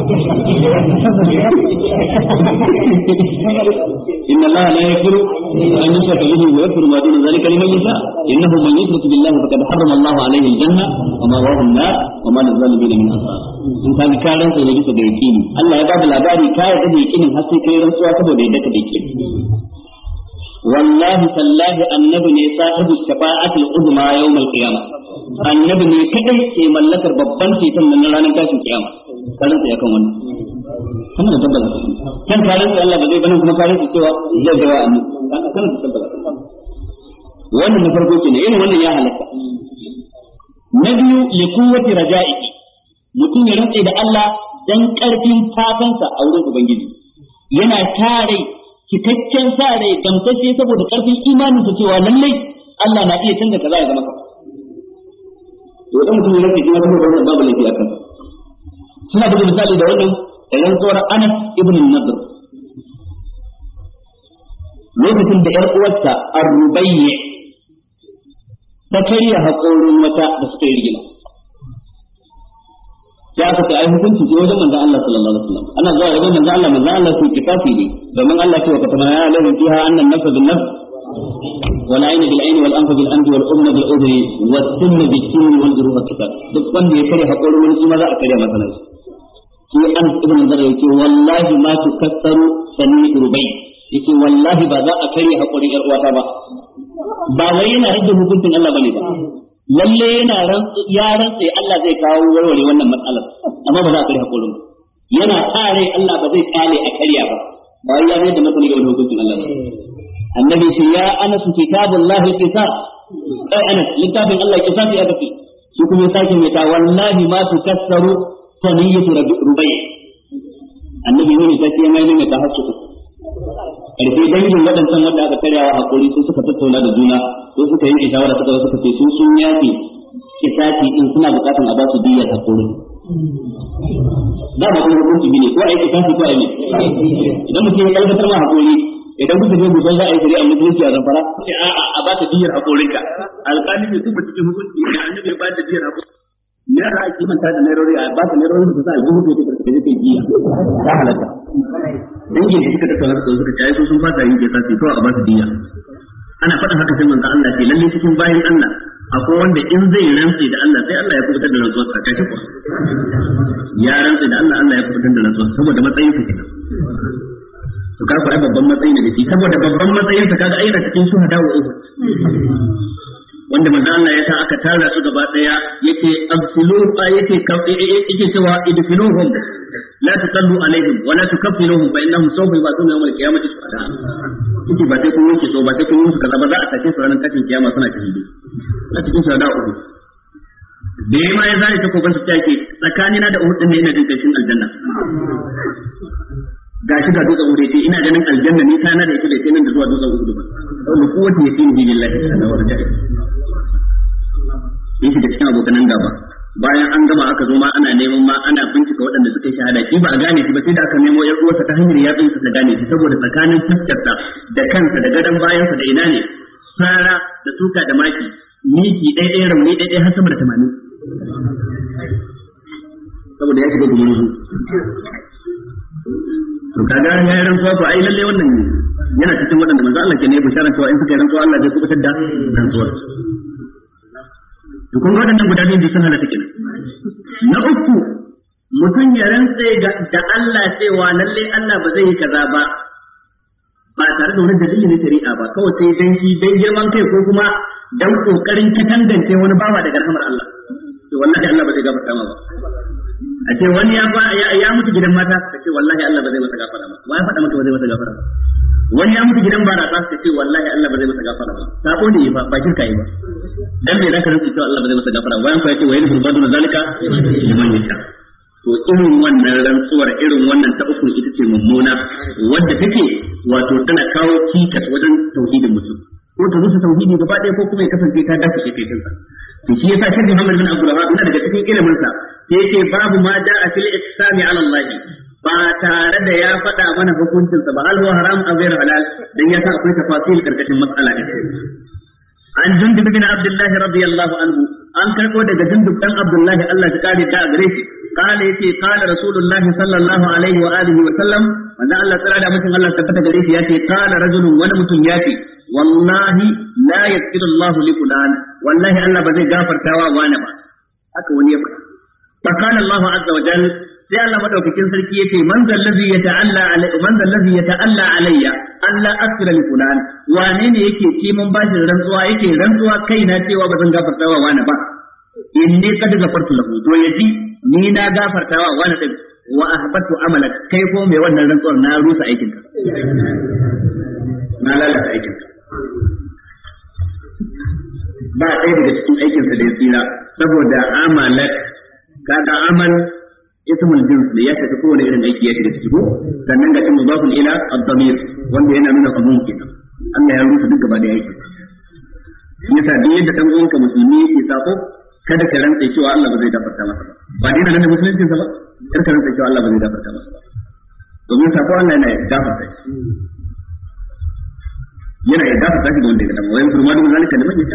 inna Allah la yaghfiru an yushraka bihi wa yaghfiru ma duna zalika liman yasha innahu man yushrik billahi faqad harrama Allah alayhi al-janna wa ma wahu an-nar wa ma lil-zalimin min ansar in ka ka rantsa da bisa da yakini Allah ya bada labari ka yarda da yakinin har sai kai rantsuwa saboda yadda ka da yakini wallahi tallahi annabi ne sahibu shafa'atul uzma yawm al-qiyamah annabi ne kadai ke mallakar babban ceton nan ranar tashin kiyama karanta ya kan wannan kana da tabbata kan karanta Allah ba zai bane kuma karanta cewa zai ga annabi kana da tabbata wannan na farko kenan irin wannan ya halaka na biyu li quwwati raja'i mutum ya rantsa da Allah dan karfin fatansa a wurin ubangiji yana tare cikakken sa rai gamsashe saboda karfin imanin sa cewa lallai Allah na iya canza kaza ya zama kaza to idan mutum ya rantsa kuma wannan babu laifi akan suna da misali da wannan idan tsoron Anas ibn Nadr lokacin da yar uwarsa Ar-Rubayyi ta karya haƙorin wata da suka yi rigima ya aka ce ai hukunci ce wajen manzon Allah sallallahu alaihi wasallam ana zuwa wajen manzon Allah manzon Allah sai kifafi ne domin Allah ce wa katama ya lahu fiha annan nafs bil nafs wal ayn bil ayn wal anf bil anf wal udhn bil udhn was sin bil sin wal juruh kitab duk wanda ya kare hakorin wani shi ma za a kare masa nan shi an ibn Nadar yake wallahi ma tukassaru sani rubai yake wallahi ba za a kare hakorin yar uwata ba ba wai yana rage hukuncin Allah bane ba lalle yana rantsu ya rantsa Allah zai kawo warware wannan matsalar amma ba za a kare hakurin yana kare Allah ba zai kale a kariya ba ba wai ya ne da matsala ga hukuncin Allah ba annabi shi ya anas kitabullahi qisas kai anas littafin Allah qisas ya tafi shi kuma sake mai ta wallahi ma tukassaru saniyatu rubai annabi ne sai ya mai ne ta hasu karfe dangin waɗancan wanda aka karyawa hakuri sai suka tattauna da juna sai suka yi shawara suka suka ce sun sun yafi kisati din suna bukatun a ba su diyyar hakuri da ba kuma hukunci ne ko ai kisati ko ai ne idan mutum ya kalkatar ma hakuri idan kuka je gusan za a yi shari'a musulunci a zamfara sai a a ba ta diyyar hakorinka alƙali ne su ba cikin hukunci ne annabi ya ba ta diyyar hakuri ne za a kimanta da nairori a ba ta nairori da za a yi hukunci da take take jiya ta halatta dangin da suka tattauna da suka ce ai sun fata yin kisa sai to a ba su diya ana faɗin haka sai manzo Allah ce lalle cikin bayin Allah akwai wanda in zai rantsi da Allah sai Allah ya kubutar da rantsuwar sa kai ko ya rantsi da Allah Allah ya kubutar da rantsuwar saboda matsayin sa kenan to ka fara babban matsayin da shi saboda babban matsayin sa kaga ayyana cikin shuhada wa uhud wanda manzo Allah ya sa aka tara su gaba daya yake absulu yake yake cewa idfinuhum la tusallu alaihim wa la tukaffinuhum fa innahum sawfa yub'athuna yawm al-qiyamati shuhada kike ba sai kun wanke so ba sai kun musu kaza ba za a tace su ranar tashin kiyama suna shahidi a cikin shahada uku da yayi ma ya zai ta koban su take tsakanina da Uhud din ne ina jin kashin aljanna gashi ga dutsen Uhud ina ganin aljanna ni kana da ita da sai nan da zuwa dutsen Uhud ba saboda kowace yake ni billahi ta'ala wa rajai yake da cikin abokan gaba bayan an gama aka zo ma ana neman ma ana bincika waɗanda suka yi shahada shi ba a gane shi ba sai da aka nemo yar uwarsa ta hanyar yatsun sa ta gane shi saboda tsakanin fuskarsa da kansa da gadon bayansa da ina ne sara da tuka da maki miki ɗaya ɗaya rauni ɗaya ɗaya har sama da tamanin saboda ya shiga gumurzu to kaga ya yi rantsuwa ko ai lalle wannan yana cikin waɗanda manzo Allah ke ne bisharan cewa in suka yi rantsuwa Allah zai kubutar da rantsuwar to kun ga waɗannan guda biyu sun halatta kenan na uku mutum ya rantse da Allah cewa lalle Allah ba zai yi kaza ba ba tare da wani dalili na shari'a ba kawai sai dan shi dan girman kai ko kuma dan kokarin katangance wani bawa daga rahmar Allah to wallahi Allah ba zai gafarta ma ba a ce wani ya ya mutu gidan mata ka ce wallahi Allah ba zai masa gafara ba wai faɗa maka ba zai masa gafara ba wani ya mutu gidan barasa ka ce wallahi Allah ba zai masa gafara ba sabo ne ba ba shirka yi ba dan me zaka rantsi cewa Allah ba zai masa gafara ba bayan fa yace wa yadhur badu zalika liman yasha to irin wannan rantsuwar irin wannan ta uku ita ce mummuna wadda take wato tana kawo cikas wajen tauhidin mutum ko ta rusa tauhidi gaba ɗaya ko kuma ya kasance ta dace kai kansa to shi yasa Sheikh Muhammad bin Abdul Wahhab yana daga cikin ilimin sa sai yake babu ma da'a fil ihsani ala Allah ba tare da ya faɗa mana hukuncin sa ba hal huwa haram aw ghayr halal dan ya san akwai tafasil karkashin mas'ala din an Jundub bin Abdullah radiyallahu anhu an karbo daga Jundub dan Abdullah Allah ya kare ta gare shi قال يتي قال رسول الله صلى الله عليه وآله وسلم وأن الله تعالى مثل الله ثبت عليه ياتي قال رجل ولم ياتي والله لا يغفر الله لفلان والله الله بزي غافر توا وانا با haka wani ya faɗa فقال الله عز وجل sai Allah madaukakin sarki yace man zal ladhi yata'alla alai man zal ladhi yata'alla alayya alla asra li fulan wane ne yake ce mun bashi rantsuwa yake rantsuwa kaina cewa bazan gafarta wa wani ba inni qad gafartu lahu to yaji ni na gafartawa wani din wa ahbatu amalak kai ko mai wannan rantsuwar na rusa aikin ka na lalata aikin ka ba ɗaya daga cikin aikin sa da ya tsira saboda amalak kaga amal ismul jins ne ya tafi kowane irin aiki ya shiga ciki ko sannan ga cin mudafun ila ad-damir wanda yana nuna abun kenan Allah ya rusa duk gaba da aikin yasa duk yadda dan uwanka musulmi yake sako kada ka rantsa cewa Allah ba zai gafarta masa ba ba dai nan da musulunci sa ba kar ka rantsa cewa Allah ba zai gafarta masa ba domin sako Allah yana gafarta shi yana ya gafarta shi ga wanda ya dama wayan kurma da zalika da mai ta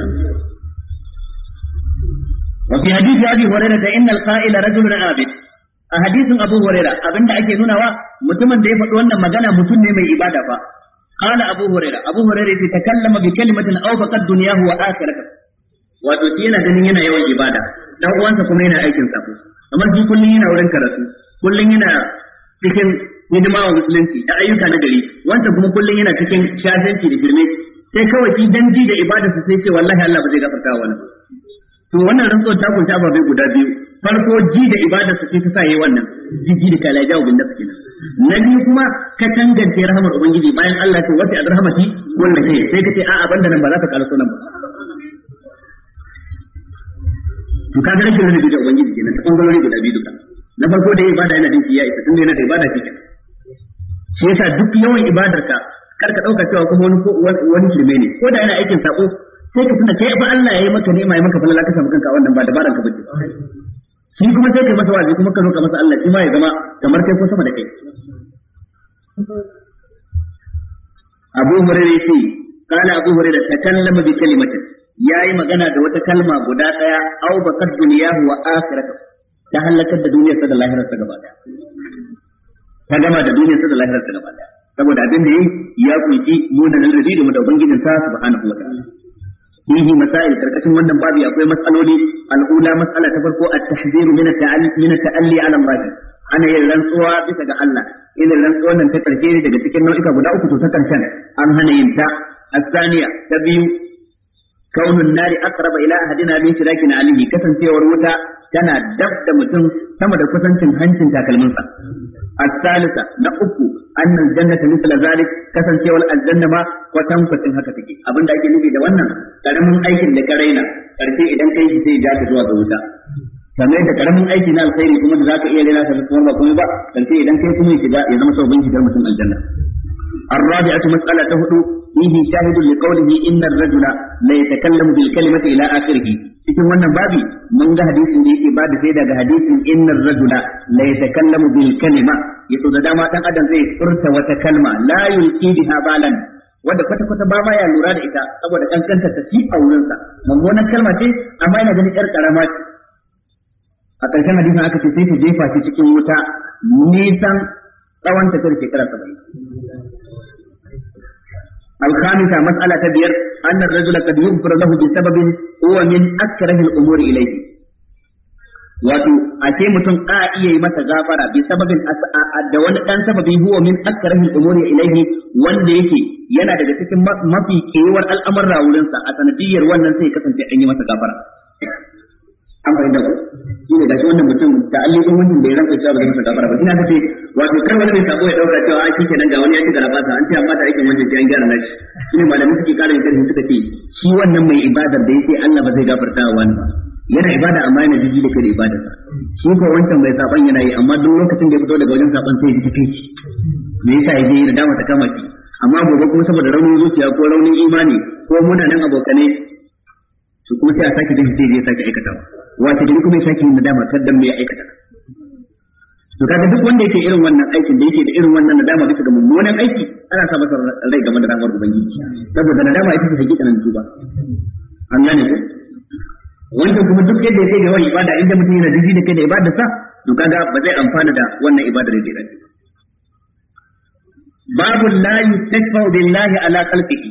wa fi hadisi Abi Hurairah da innal qa'ila rajulun abid a hadisin Abu Hurairah abinda ake nunawa mutumin da ya faɗi wannan magana mutum ne mai ibada fa qala Abu Hurairah Abu Hurairah ya takallama bi kalimatin aw faqad dunyahu wa akhiratuhu wato shi yana ganin yana yawan ibada dan uwansa kuma yana aikin sako kamar shi kullun yana wurin karatu kullun yana cikin hidima wa musulunci da ayyuka na gari wanda kuma kullun yana cikin shafanci da girme sai kawai shi dan ji da ibada su sai ce wallahi Allah ba zai gafarta wa wannan to wannan rantsuwar ta kunta ababai guda biyu farko ji da ibada su sai ta sa yayi wannan jiji da kala jawo bin nafsi kenan na biyu kuma ka tangance rahmar ubangiji bayan Allah ya ce wata azrahmati wannan kai sai ka ce a'a banda nan ba za ka karaso nan ba to kaga rashin ladabi da ubangiji kenan ta bangarori guda biyu duka na farko da ibada yana dinki ya isa tunda yana da ibada shi kenan shi yasa duk yawan ibadarka kar ka dauka cewa kuma wani wani kirme ne ko da yana aikin sako sai ka tuna kai fa Allah yayi maka ni'ima yayi maka falala ka samu kanka wannan ba dabaran ka bace shi kuma sai kai masa wazi kuma ka roka masa Allah shi ma ya zama kamar kai ko sama da kai Abu Hurairah ce kana Abu Hurairah takallama bi kalimatin yayi magana da wata kalma guda daya au bakat dunyahu wa akhiratuhu ta halakar da duniyar sa da lahirar sa gaba daya ta gama da duniyar sa da lahirar sa gaba daya saboda abin da yayi ya kunshi munan rabi da da ubangijin sa subhanahu wa ta'ala fihi masail karkashin wannan babu akwai mas'aloli al'ula mas'ala ta farko at-tahziru min at-ta'alli min at-ta'alli 'ala Allah ana yin rantsuwa bisa ga Allah idan rantsuwan nan ta karshe daga cikin nau'ika guda uku to ta karshen an hana yin ta الثانية تبيو كون النار أقرب إلى أحدنا من شراكنا عليه كسن سيور وتا tana dab da mutum sama da kusancin hancin takalminsa الثالثة نأكو أن الجنة مثل ذلك كسن سوى الجنة ما وتم فتن هكا تكي أبن دايكي نبي دوانا كرمون أيكي لكرينا كرسي إذن كيشي سي جاك زوا زوجا kamar yadda karamin aiki na alkhairi kuma da zaka iya lena ta kuma ba kuma ba dan sai idan kai kuma shiga ya zama sabon shigar mutum aljanna الرابعة مسألة هدو فيه شاهد لقوله إن الرجل لا يتكلم بالكلمة إلى آخره cikin wannan babi mun ga hadisin da yake bada sai daga hadisin innar rajula la yatakallamu bil kalima yato da dama dan adam zai furta wata kalma la yulqi biha balan wanda kwata kwata ba ma ya lura da ita saboda kankanta ta ci a wurin sa mummunan kalma ce amma yana ganin yar karama ce a ƙarshen hadisin aka ce sai ta jefa shi cikin wuta nisan tsawon ta shekara saba'in. الخامسة مسألة تبير أن الرجل قد يغفر له بسبب هو من أكره الأمور إليه wato a ce mutum a iya yi masa gafara bi sababin da wani dan sababi huwa min akrahil umuri ilaihi wanda yake yana daga cikin mafi kewar al'amuran wurin sa a sanadiyar wannan sai kasance an yi masa gafara an fahimta ko shi ne gashi wannan mutum da allifin wannan da ya ranka cewa ba zai masa gafara ba ina ga ce wato kar wani mai sabo ya dauka cewa a kike nan ga wani ya ci garabata an ce amma da aikin wannan sai an gyara nashi shi ne malamin suke karin karfi suka ce shi wannan mai ibadar da yake Allah ba zai gafarta wa wani ba yana ibada amma yana jiji da kai ibada shi ko wancan bai saban yana yi amma duk lokacin da ya fito daga wajen saban sai ya ji kai me yasa ya je da dama ta kama shi amma gobe kuma saboda raunin zuciya ko raunin imani ko munanan abokane su kuma sai a sake dashi sai ya sake aikatawa wace gari kuma ya sake yin nadama kaddan me ya aikata to kaga duk wanda yake irin wannan aikin da yake da irin wannan nadama bisa ga mummunan aiki ana sa masa rai game da ramar ubangiji saboda nadama ita ce hakikanin tuba an gane ko wanda kuma duk yadda yake da wani ibada inda mutum yana jiji da kai da ibada sa to kaga ba zai amfana da wannan ibadar da yake babu la yustakfa billahi ala khalqihi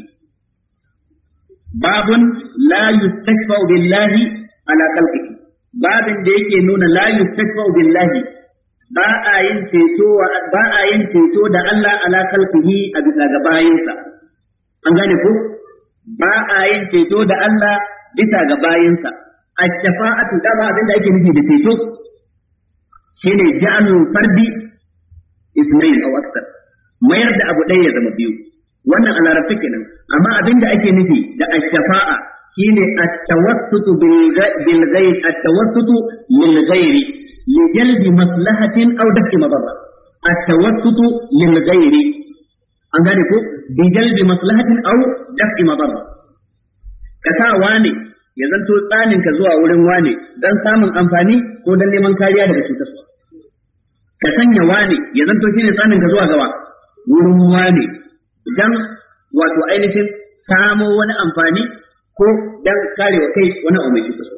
babun la yustakfa billahi ala khalqihi babin da yake nuna la yustakfa billahi ba a yin ceto ba a yin ceto da Allah ala khalqihi a bisa ga bayinsa an gane ko ba a yin ceto da Allah bisa ga bayinsa ash-shafa'atu da ba abin da ake nufi da ceto shine ja'alul fardi ismail aw akthar mayar da abu ɗaya ya zama biyu wannan a larabci kenan amma abin da ake nufi da ash-shafa'a shine at-tawassutu bil ghayr at-tawassutu lil ghayri li jalbi maslahatin aw daf'i madarra at-tawassutu lil ghayri an gane ko bi jalbi maslahatin aw daf'i madarra kasawa ne ya zanto tsanin ka zuwa wurin wane dan samun amfani ko dan neman kariya daga cutarwa ka sanya wane ya zanto shine tsanin ka zuwa gawa wurin wane dan wato ainihin samo wani amfani ko dan karewa kai wani abu mai cutarwa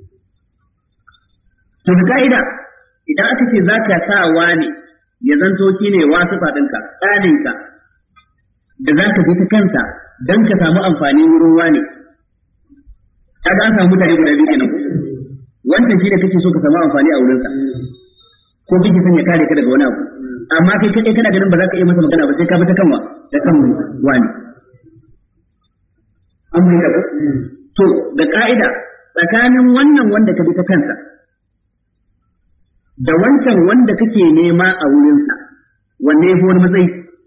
to ga ka'ida idan aka ce zaka sa wane ya zanto shine wasu fadinka tsanin ka da zaka bi ta kansa dan ka samu amfani wurin wane kaga an samu mutane guda biyu kenan wannan shi da kake so ka samu amfani a wurinsa ko kake son ya kare ka daga wani abu amma kai kadai kana ganin ba za ka iya masa magana ba sai ka bi ta kanwa da kan wani an mun da to da ka'ida tsakanin wannan wanda ka bi ta kansa da wancan wanda kake nema a wurinsa wanne ya fi wani matsayi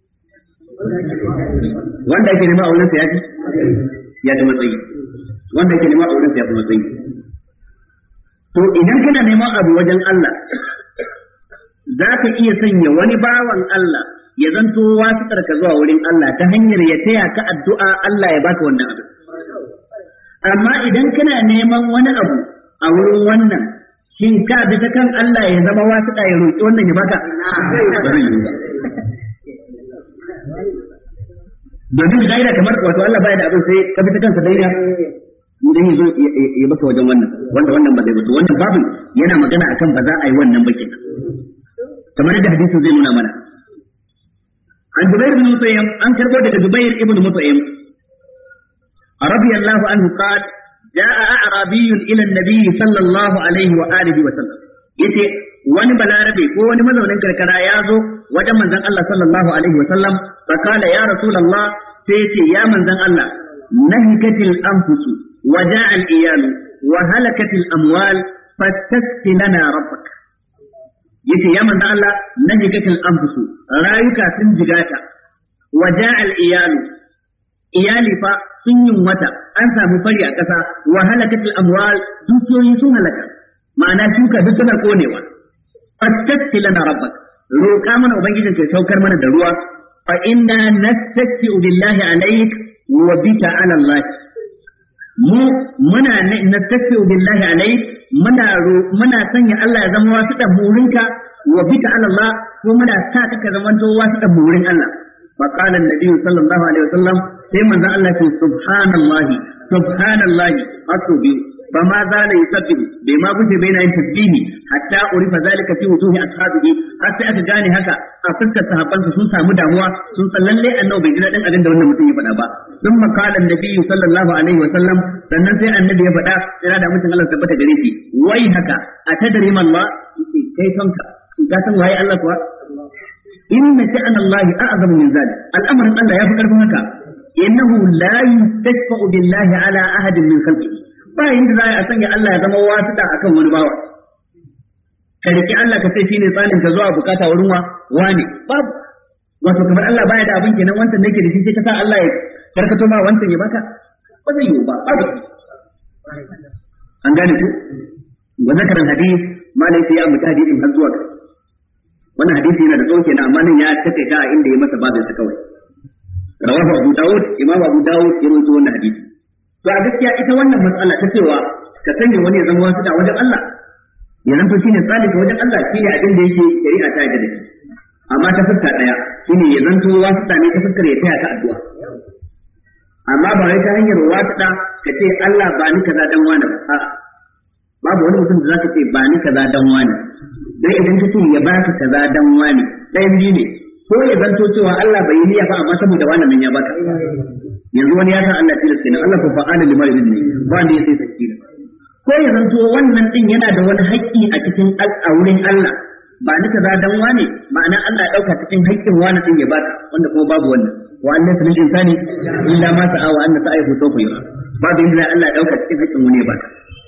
wanda ake nema a wurinsa ya fi ya fi matsayi wanda yake neman auren ya fi matsayi to idan kana neman abu wajen Allah za ka iya sanya wani bawan Allah ya zanto wasu ka zuwa wurin Allah ta hanyar ya taya ka addu'a Allah ya baka wannan abu amma idan kana neman wani abu a wurin wannan shin ka bi ta kan Allah ya zama wasu ya roƙi wannan ya baka domin gaira kamar wato Allah baya da abin sai ka bi ta kansa daina idan yazo ya baka wajen wannan wanda wannan ba zai ba wannan babin yana magana akan ba za a yi wannan bakin kamar da hadisin zai nuna mana an Jubair ibn Mutayyim an karbo daga Jubair ibn Mutayyim radiyallahu anhu qala jaa a'rabiyyun ila an-nabiy sallallahu alaihi wa alihi wa sallam yace wani balarabe ko wani mazaunin karkara ya zo wajen manzon Allah sallallahu alaihi wa sallam fa qala ya rasulullah sai yace ya manzon Allah nahikatil anfusu وجاء الإيال وهلكت الأموال fastaghfir lana rabbak yace ya manzo Allah najigatul anfusu rayuka sun jigata waja'al iyalu iyali fa sun yin wata an samu fari a ƙasa wa halakatul amwal dukiyoyi sun halaka ma'ana shuka duk tana konewa fastaghfir lana rabbak roƙa mana ubangijin ka saukar mana da ruwa fa inna nastaghfiru billahi alayk wa bika ala Allah mu muna nastaghfiru billahi alayk muna muna sanya Allah ya zama wasu da burinka wa bika ala Allah ko muna sa ka zamanto wasu da burin Allah fa qala an-nabi sallallahu alaihi wasallam sai manzo Allah ce subhanallahi subhanallahi asubi فما زال يسبح بما بوجه بين yin tasbihi hatta urifa zalika fi wujuhi ashabihi har sai aka gane haka a fuskar sahabbansa sun samu damuwa sun san lalle annabi bai ji dadin abin da wannan mutum ya faɗa ba sun makala annabi sallallahu alaihi wa sallam sannan sai annabi ya faɗa ina da mutum Allah tabbata gare shi wai haka a tadri man Allah kai kanka ka san waye Allah kuwa inna sha'an Allah a'zamu min zalik al'amarin Allah ya fi karfin haka innahu la yastashfa'u billahi ala ahadin min khalqihi ba yanda za a sanya Allah ya zama wasuɗa akan wani bawa ka riki Allah ka sai shine tsanin ka zuwa bukata wurin wa wani babu wato kamar Allah baya da abin kenan wancan nake da shi sai ka sa Allah ya karkato ma wancan ya baka ba zai yi ba babu an gane ku wa zakaran hadith malai sai ya mutu hadisin har zuwa wannan hadisi yana da tsawo kenan amma nan ya takaita a inda ya masa babin sa kawai rawahu Abu Dawud Imam Abu Dawud ya rawaito wannan hadisi to a gaskiya ita wannan matsala ta cewa ka sanya wani ya zama wasu da wajen Allah ya zanto shine salika wajen Allah shine abin da yake shari'a ta yarda da shi amma ta fuska daya shine ya zanto wasu da ne ta fuskar ya taya ka addu'a amma ba wai ta hanyar wasu da ka ce Allah ba ni kaza dan wani ba babu wani mutum da zaka ce ba ni kaza dan wani dan idan ka ce ya baka kaza dan wani ɗayan biyu ne ko ya zanto cewa Allah bai yi niyya ba amma saboda wannan nan ya baka yanzu wani ya san Allah tilas kenan Allah ko fa'ala lima yuridni ba wanda ya sai sakina ko ya zanto wannan din yana da wani haƙƙi a cikin al'aurin Allah ba ni kaza dan wani ma'ana Allah ya dauka cikin haƙƙin wani din ya baka wanda kuma babu wannan wa annas lil insani illa ma sa'a wa anna sa'ihu sawfa yura babu inda Allah ya dauka cikin haƙƙin wani ya baka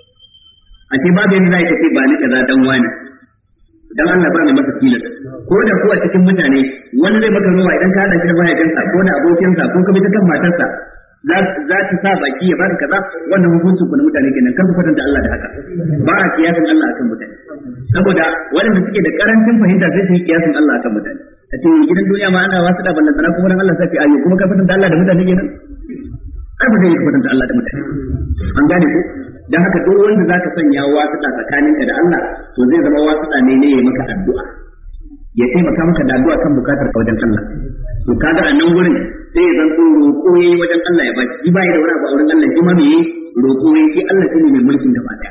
a ce babu inda zai ce ba ni kaza dan wani dan Allah ba mai masa tilas ko da kuwa cikin mutane wani zai maka ruwa idan ka hada shi da mahaifinsa ko da abokinsa ko ka bi ta kan matarsa za za ta sa baki ya baka kaza wannan hukuncin ku na mutane kenan kar ku kwatanta Allah da haka ba a kiyasin Allah akan mutane saboda waɗanda suke da karancin fahimta sai su yi kiyasin Allah akan mutane a ce gidan duniya ma ana wasu da ballan sana kuma dan Allah sai ayo kuma ka kwatanta Allah da mutane kenan ai ba zai kwatanta Allah da mutane an gane ko dan haka duk wanda zaka sanya wasuɗa tsakaninka da Allah to zai zama wasuɗa ne ne ya maka addu'a ya taimaka maka da addu'a kan bukatar ka wajen Allah to kaga a nan gurin sai ya zanto roƙo yayi wajen Allah ya baki shi bai da wani abu a wurin Allah shi ma me roƙo yayi shi Allah shine mai mulkin gaba daya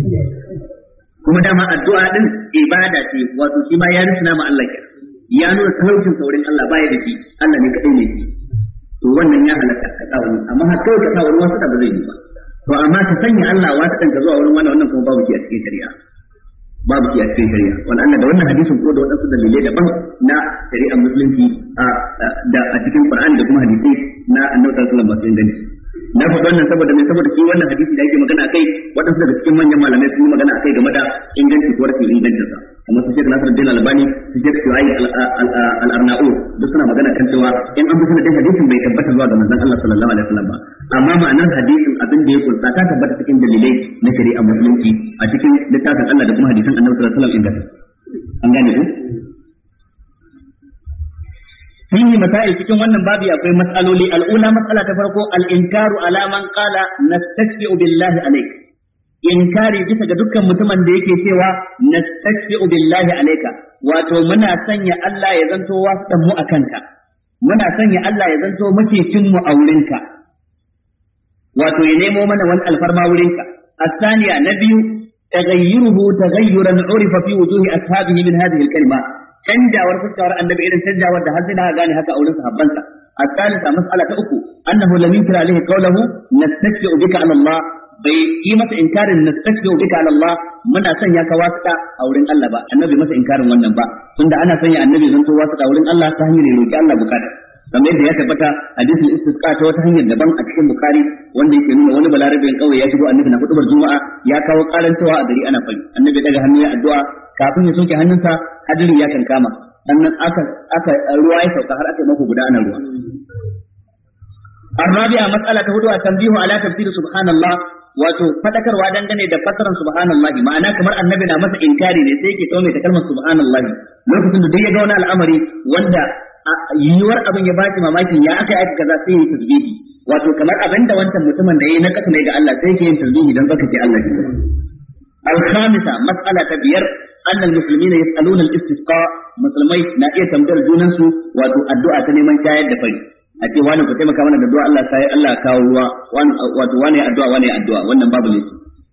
kuma dama addu'a din ibada ce wato shi ma ya rusuna ma Allah kenan ya nuna talaucin saurin Allah baya da shi Allah ne kadai ne shi to wannan ya halatta ka tsawo amma har kawai ka tsawo wasu da ba zai yi ba to amma ka sanya Allah wata kanka zuwa wurin wannan wannan kuma babu ki a cikin shari'a babu ki a cikin shari'a wannan Allah da wannan hadisin ko da wadansu dalilai daban na shari'ar musulunci a da a cikin Qur'ani da kuma hadisi na Annabi sallallahu alaihi wasallam inganci na faɗa wannan saboda mai saboda shi wannan hadisi da yake magana akai wadansu daga cikin manyan malamai sun yi magana akai game da inganci ko rashin ingancin sa kamar su Sheikh Nasiruddin Albani su Sheikh Shu'aib al-Arnaud duk suna magana kan cewa in an bi sanadin hadisin bai tabbata zuwa ga manzon Allah sallallahu alaihi wasallam ba amma ma'anar hadisin abin da ya kunsa ta tabbata cikin dalilai na shari'ar musulunci a cikin littafin Allah da kuma hadisan Annabi sallallahu alaihi wasallam inganta an gane ku fihi masail cikin wannan babi akwai mas'aloli al'ula mas'ala ta farko al-inkaru ala man qala nastakfi'u billahi alayk inkari bisa ga dukkan mutumin da yake cewa nastakfi'u billahi alayka wato muna sanya Allah ya zanto wasan mu akanka muna sanya Allah ya zanto macecin mu a wurinka wato ya nemo mana wani alfarma wurinka الثانية نبي تغيره تغيرا عرف في وجوه أصحابه من هذه الكلمة canjawar fuskar annabi irin canjawar da har sai da gane haka a wurin sahabbansa الثالثة مسألة أخو أنه لم ينكر عليه قوله نستشفع بك على الله bai yi masa inkarin nastashfi'u bika ala Allah muna sanya ka wasuka a wurin Allah ba annabi masa inkarin wannan ba tunda ana sanya annabi zan to wasuka a wurin Allah ta hanyar roki Allah bukata kamar yadda ya tabbata hadisul istisqa ta wata hanyar daban a cikin bukhari wanda yake nuna wani balarabin kauye ya shigo annabi na hudubar juma'a ya kawo karantawa a gari ana fari annabi daga hannu ya addu'a kafin ya soke hannunsa hadiri ya kankama sannan aka aka ruwa ya sauka har aka yi mako guda ana ruwa الرابعة مسألة هدوء التنبيه على تفسير سبحان الله wato fadakarwa dangane da fasaran subhanallahi ma'ana kamar annabi na masa inkari ne sai yake taume ta kalmar subhanallahi lokacin da duk ya ga wani al'amari wanda yiwuwar abin ya baki mamaki ya aka yi kaza sai ya tasbihi wato kamar abin da wancan mutumin da yayi na kasa ne ga Allah sai yake yin tasbihi dan zaka ce Allah shi al-khamisa mas'ala ta biyar annal muslimina yas'aluna al-istisqa musulmai na iya tambayar junansu wato addu'a ta neman shayar da fari a ce wani ku taimaka mana da addu'a Allah sai Allah kawo ruwa wato wani addu'a wani addu'a wannan babu ne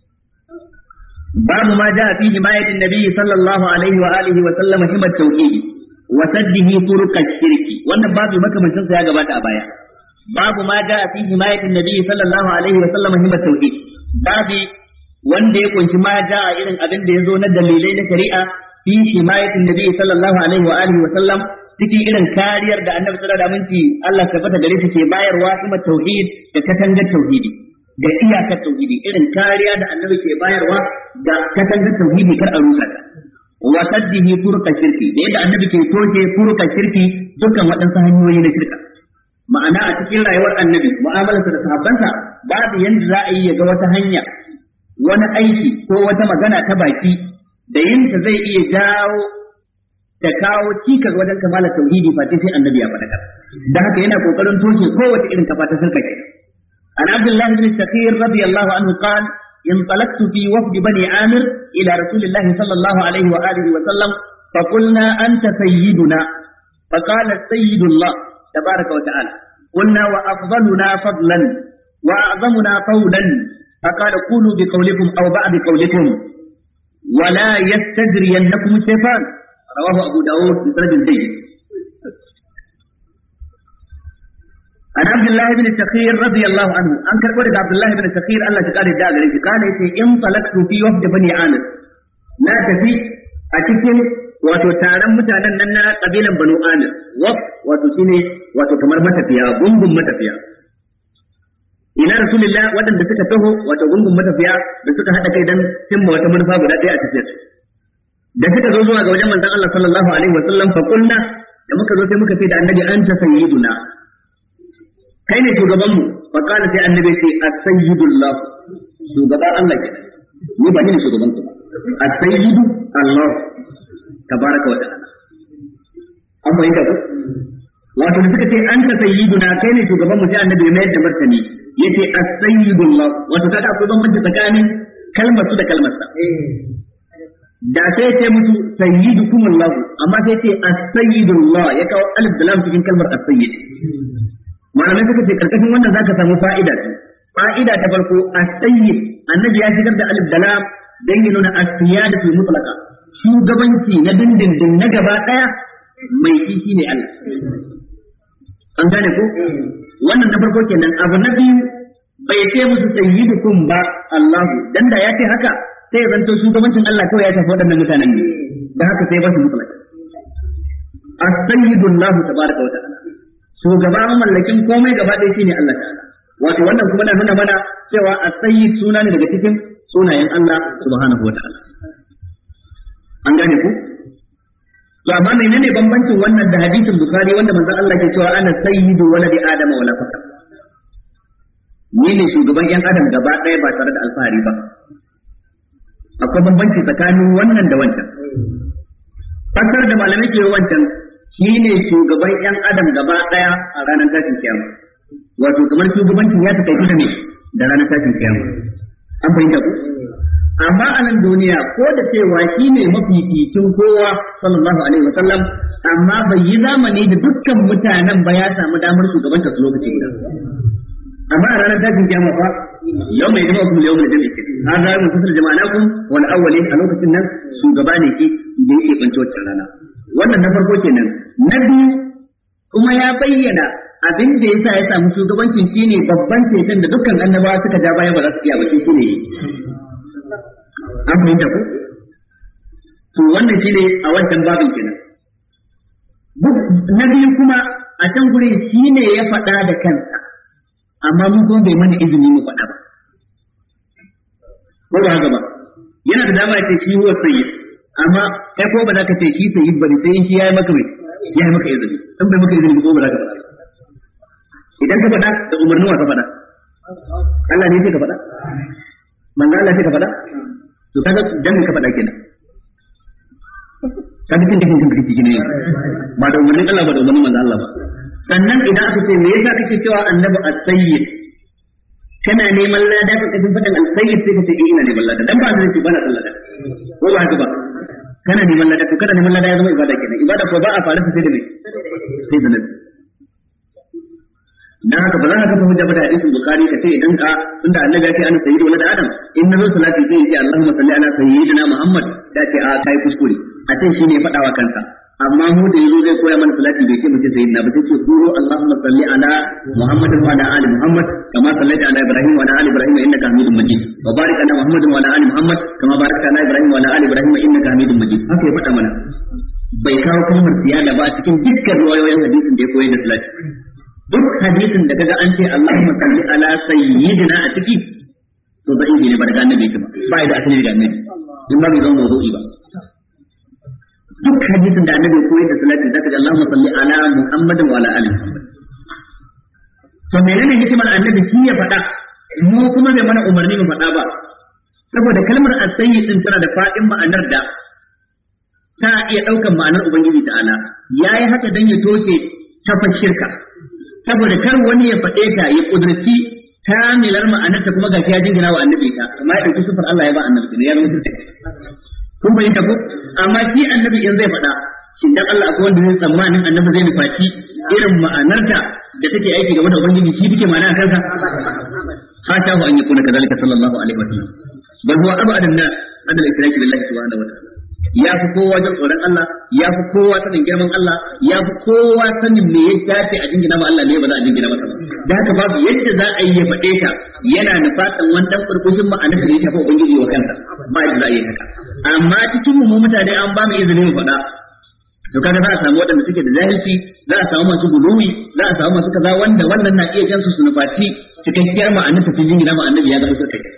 babu ma jaa fi himayatin nabiy sallallahu alaihi wa alihi wa sallam himat tauhid wa saddihi turuq shirki wannan babu makamancin sa ya gabata a baya babu ma jaa fi himayatin nabiy sallallahu alaihi wa sallam himat tauhid babu wanda ya kunshi ma jaa irin abin da yazo na dalilai na shari'a fi himayatin nabiy sallallahu alaihi wa alihi wa sallam cikin irin kariyar da annabi sallallahu alaihi wasallam Allah tabbata gare shi ke bayarwa kuma tauhid da katangar tauhidi da iyakar tauhidi irin kariya da annabi ke bayarwa da katangar tauhidi kar a rusa ta wa saddihi furqa shirki da yadda annabi ke toke furqa shirki dukkan waɗansu hanyoyi na shirka ma'ana a cikin rayuwar annabi mu'amalarsa da sahabbansa babu yanda za a yi ya ga wata hanya wani aiki ko wata magana ta baki da yinta zai iya jawo ta kawo cikas wajen kamalar tauhidi fa sai annabi ya faɗa dan haka yana kokarin toshe kowace irin kafa ta shirka ke an abdullahi bin shakir radiyallahu anhu qala انطلقت في وفد بني عامر الى رسول الله صلى الله عليه واله وسلم فقلنا انت سيدنا فقال السيد الله تبارك وتعالى قلنا وافضلنا فضلا واعظمنا قولا فقال قولوا بقولكم او بعد قولكم ولا يستجرينكم الشيطان رواه أبو داود بسند جيد عن عبد الله بن الشخير رضي الله عنه أنكر قول عبد الله بن الشخير الله تعالى داغري قال انطلقت في وفد بني عامر لا تفي أتكل wato taron mutanen nan na kabilan Banu Amir waf wato shine wato kamar matafiya gungun matafiya ina rasulullah wadanda suka taho wato gungun matafiya da suka hada kai dan cimma wata manufa guda ɗaya a tafiyar da suka zo zuwa ga wajen manzon Allah sallallahu alaihi wa sallam fa kunna da muka zo sai muka ce da annabi anta sayyiduna kai ne shugaban mu fa kana sai annabi ce as-sayyidullah shugaban Allah ke ni ba ni shugaban ku as-sayyidu Allah tabaraka wa ta'ala an bayyana ko wato da suka ce anta sayyiduna kai ne shugaban mu sai annabi ya mayar da martani yace as-sayyidullah wato kaga akwai bambanci tsakanin kalmar su da kalmar sa da sai ce musu sayyidukum Allah amma sai ce as-sayyidullah ya kawo alif da lam cikin kalmar as-sayyid malamai suka ce karkashin wannan zaka samu fa'ida ce fa'ida ta farko as-sayyid annabi ya shigar da alif da lam dan ya nuna as-siyadatu mutlaqa shugabanci na dindindin na gaba daya mai kishi ne Allah an gane ko wannan na farko kenan abu na biyu bai ce musu sayyidukum ba Allah dan da ya ce haka sai zanto shugabancin Allah kawai ya tafi waɗannan mutanen ne da haka sai ba su mutlaka as-sayyidullah tabaraka wa ta'ala shugaba mallakin komai gaba ɗaya shine Allah ta'ala wato wannan kuma na nuna mana cewa as-sayyid suna ne daga cikin sunayen Allah subhanahu wa ta'ala an gane ku to amma menene bambancin wannan da hadisin bukhari wanda manzon Allah ke cewa ana sayyidu waladi adama wala fakar ni ne shugaban yan adam gaba ɗaya ba tare da alfahari ba akwai bambanci tsakanin wannan da wancan fasar da malamai ke wancan shine shugaban yan adam gaba daya a ranar tashin kiyama wato kamar shugabancin ya take da ne da ranar tashin kiyama an fahimta ku amma a nan duniya ko da cewa shine mafificin kowa sallallahu alaihi wasallam amma bai yi zamani da dukkan mutanen ba ya samu damar shugabanta su lokaci guda amma a ranar tashin kiyama fa yau mai jama'a kuma yau mai jami'a an zai mun kusur jama'anakum wal awwalin a lokacin nan shugaba ne ke da yake kwance wacce rana wannan na farko kenan na biyu kuma ya bayyana abin da yasa ya samu shugabancin shine babban ceton da dukkan annabawa suka ja baya ba za su iya ba shi shine an fahimta ko to wannan shine a wancan babin kenan na biyu kuma a can gurin shi ne ya faɗa da kansa amma mun kuma bai mana izini mu faɗa ba ko ba haka ba yana da dama ya ce shi huwa sayyid amma kai ko ba za ka ce shi sayyid bane sai in shi yayi maka mai yayi maka izini in bai maka izini ko ba za ka faɗa idan ka faɗa da umarnin wa ka faɗa Allah ne sai ka faɗa manzo Allah sai ka faɗa to kaga dan ka faɗa kenan kaga kin kin kin kin ne ba da umarnin Allah ba da umarnin manzo Allah ba sannan idan aka ce me yasa kake cewa annabi as-sayyid kana neman lada ka kafin faɗin al-sayyid sai ka ce ina neman lada dan ba zai ce bana sallah da ko ba haka ba kana neman lada to kana neman lada ya zama ibada kenan ibada ko ba a fara sai da me sai da nabi dan haka ba za ka kafa hujja ba da hadisin bukhari ka ce idan ka tunda annabi ya ce ana sayyidu walad adam in nazo salati sai ce Allahumma salli ala sayyidina Muhammad da ce a kai kuskure a ce shine ya faɗa wa kansa amma mu da yazo zai koya mana salati bai ce mu ce sayyidina ba sai ce qulu Allahumma salli ala Muhammad wa ala ali Muhammad kama sallaita ala Ibrahim wa ala ali Ibrahim innaka Hamidum Majid wa barik ala Muhammad wa ala ali Muhammad kama barakta ala Ibrahim wa ala ali Ibrahim innaka Hamidum Majid haka ya faɗa mana bai kawo kalmar siyada ba cikin dukkan riwayoyin hadisin da ya koyar da salati duk hadisin da kaga an ce Allahumma salli ala sayyidina a ciki to da ne ba daga annabi ba ba da asali daga annabi in ba bai zama mawdu'i ba duk hadisin da annabi koyar da salati zaka ji Allahumma salli ala Muhammadin wa ala ali Muhammad to menene hikimar annabi shi ya faɗa mu kuma bai mana umarni mu faɗa ba saboda kalmar as-sayyid din tana da fadin ma'anar da ta iya daukan ma'anar ubangiji ta'ala yayi haka dan ya toshe tafashirka saboda kar wani ya faɗe ta ya kudurci kamilar ma'anarta kuma gashi ya jingina wa annabi ta amma ya dauki sifar Allah ya ba annabi ne ya zama mutunta kun bayyana ko amma shi annabi in zai faɗa shin dan Allah akwai wanda zai tsammanin annabi zai nufaci irin ma'anarta da take aiki game da ubangiji shi take ma'ana kansa hata hu an yakuna kadhalika sallallahu alaihi wa sallam bal huwa abadan nas adal israki billahi subhanahu wa ta'ala ya fi kowa jin tsoron Allah ya fi kowa sanin girman Allah ya fi kowa sanin me ya dace a jingina ma Allah ne ba za a jingina masa ba da haka babu yadda za a yi ya faɗe ta yana nufatan wannan furfushin ma'anar da ya shafa ubangiji wa kansa ba yadda za a yi haka amma cikin mu mutane an ba mu izini mu faɗa to kaga za a samu waɗanda suke da jahilci za a samu masu guluwi za a samu masu kaza wanda wannan na iya jansu su nufaci cikakkiyar ma'anar ta cikin jingina ma annabi ya zama suka kai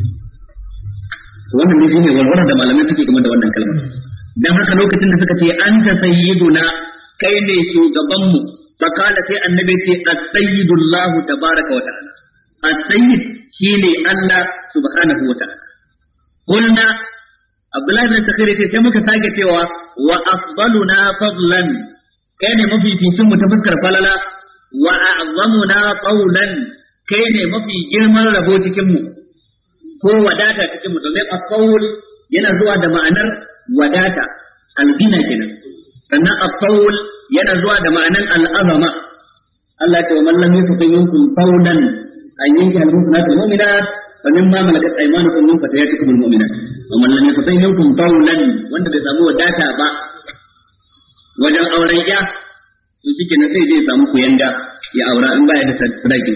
wannan ne shine walwalar da malamai suke game da wannan kalmar dan haka lokacin da suka ce anta sayyiduna kai ne shugaban mu fa kala sai annabi ce as-sayyidullahu tabaaraka wa ta'ala as-sayyid shine Allah subhanahu wa ta'ala qulna Abdullahi bin Sakir ce sai muka sake cewa wa afdaluna fadlan kai ne mafificin mu ta fuskar falala wa a'zamuna qawlan kai ne mafi girman rabo cikin mu ko wadata cikin mu domin at-tawl yana zuwa da ma'anar wadata al-ghina kenan sannan at-tawl yana zuwa da ma'anar al-azama Allah ya ce wa man lam yuti minkum tawlan an yanki al-mu'minat al-mu'minat fa mimma malakat aymanukum min fatayatikum al-mu'minat wa man lam yuti minkum tawlan wanda bai samu wadata ba wajen auren ya to shike na sai zai samu kuyanga ya aura in baya da sadaki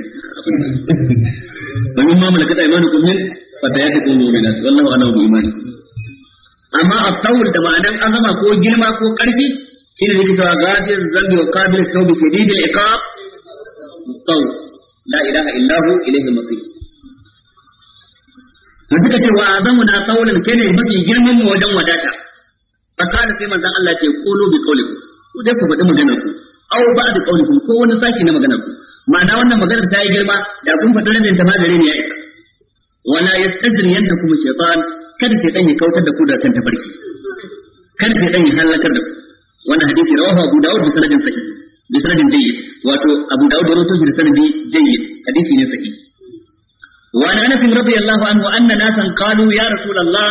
fa mimma malakat aymanukum min fatayatikum mu'minat wallahu a'lamu bi imani amma at-tawl da ma'anan azama ko girma ko karfi shine yake cewa ghadir zambi wa qabil tawbi shadid al-iqab tawl la ilaha illa hu ilayhi al-masir to duka cewa azamuna tawlan kene mafi girman mu wajen wadata fakana sai manzon Allah ce qulu bi qawlikum ku dai ku faɗi maganar ku aw ba'd qawlikum ko wani sashi na maganar ku ma'ana wannan maganar ta yi girma da kun faɗi rabin ta ma gare ne ya isa wala yastajriyannakum shaytan kada sai dan ya kautar da ku da kan tafarki kada sai dan ya halakar da ku wannan hadisi rawahu Abu Dawud bi sanadin sahih bi sanadin jayyid wato Abu Dawud rawaito shi da sanadi jayyid hadisi ne sahih wa an Anas radiyallahu anhu anna nasan qalu ya rasulullah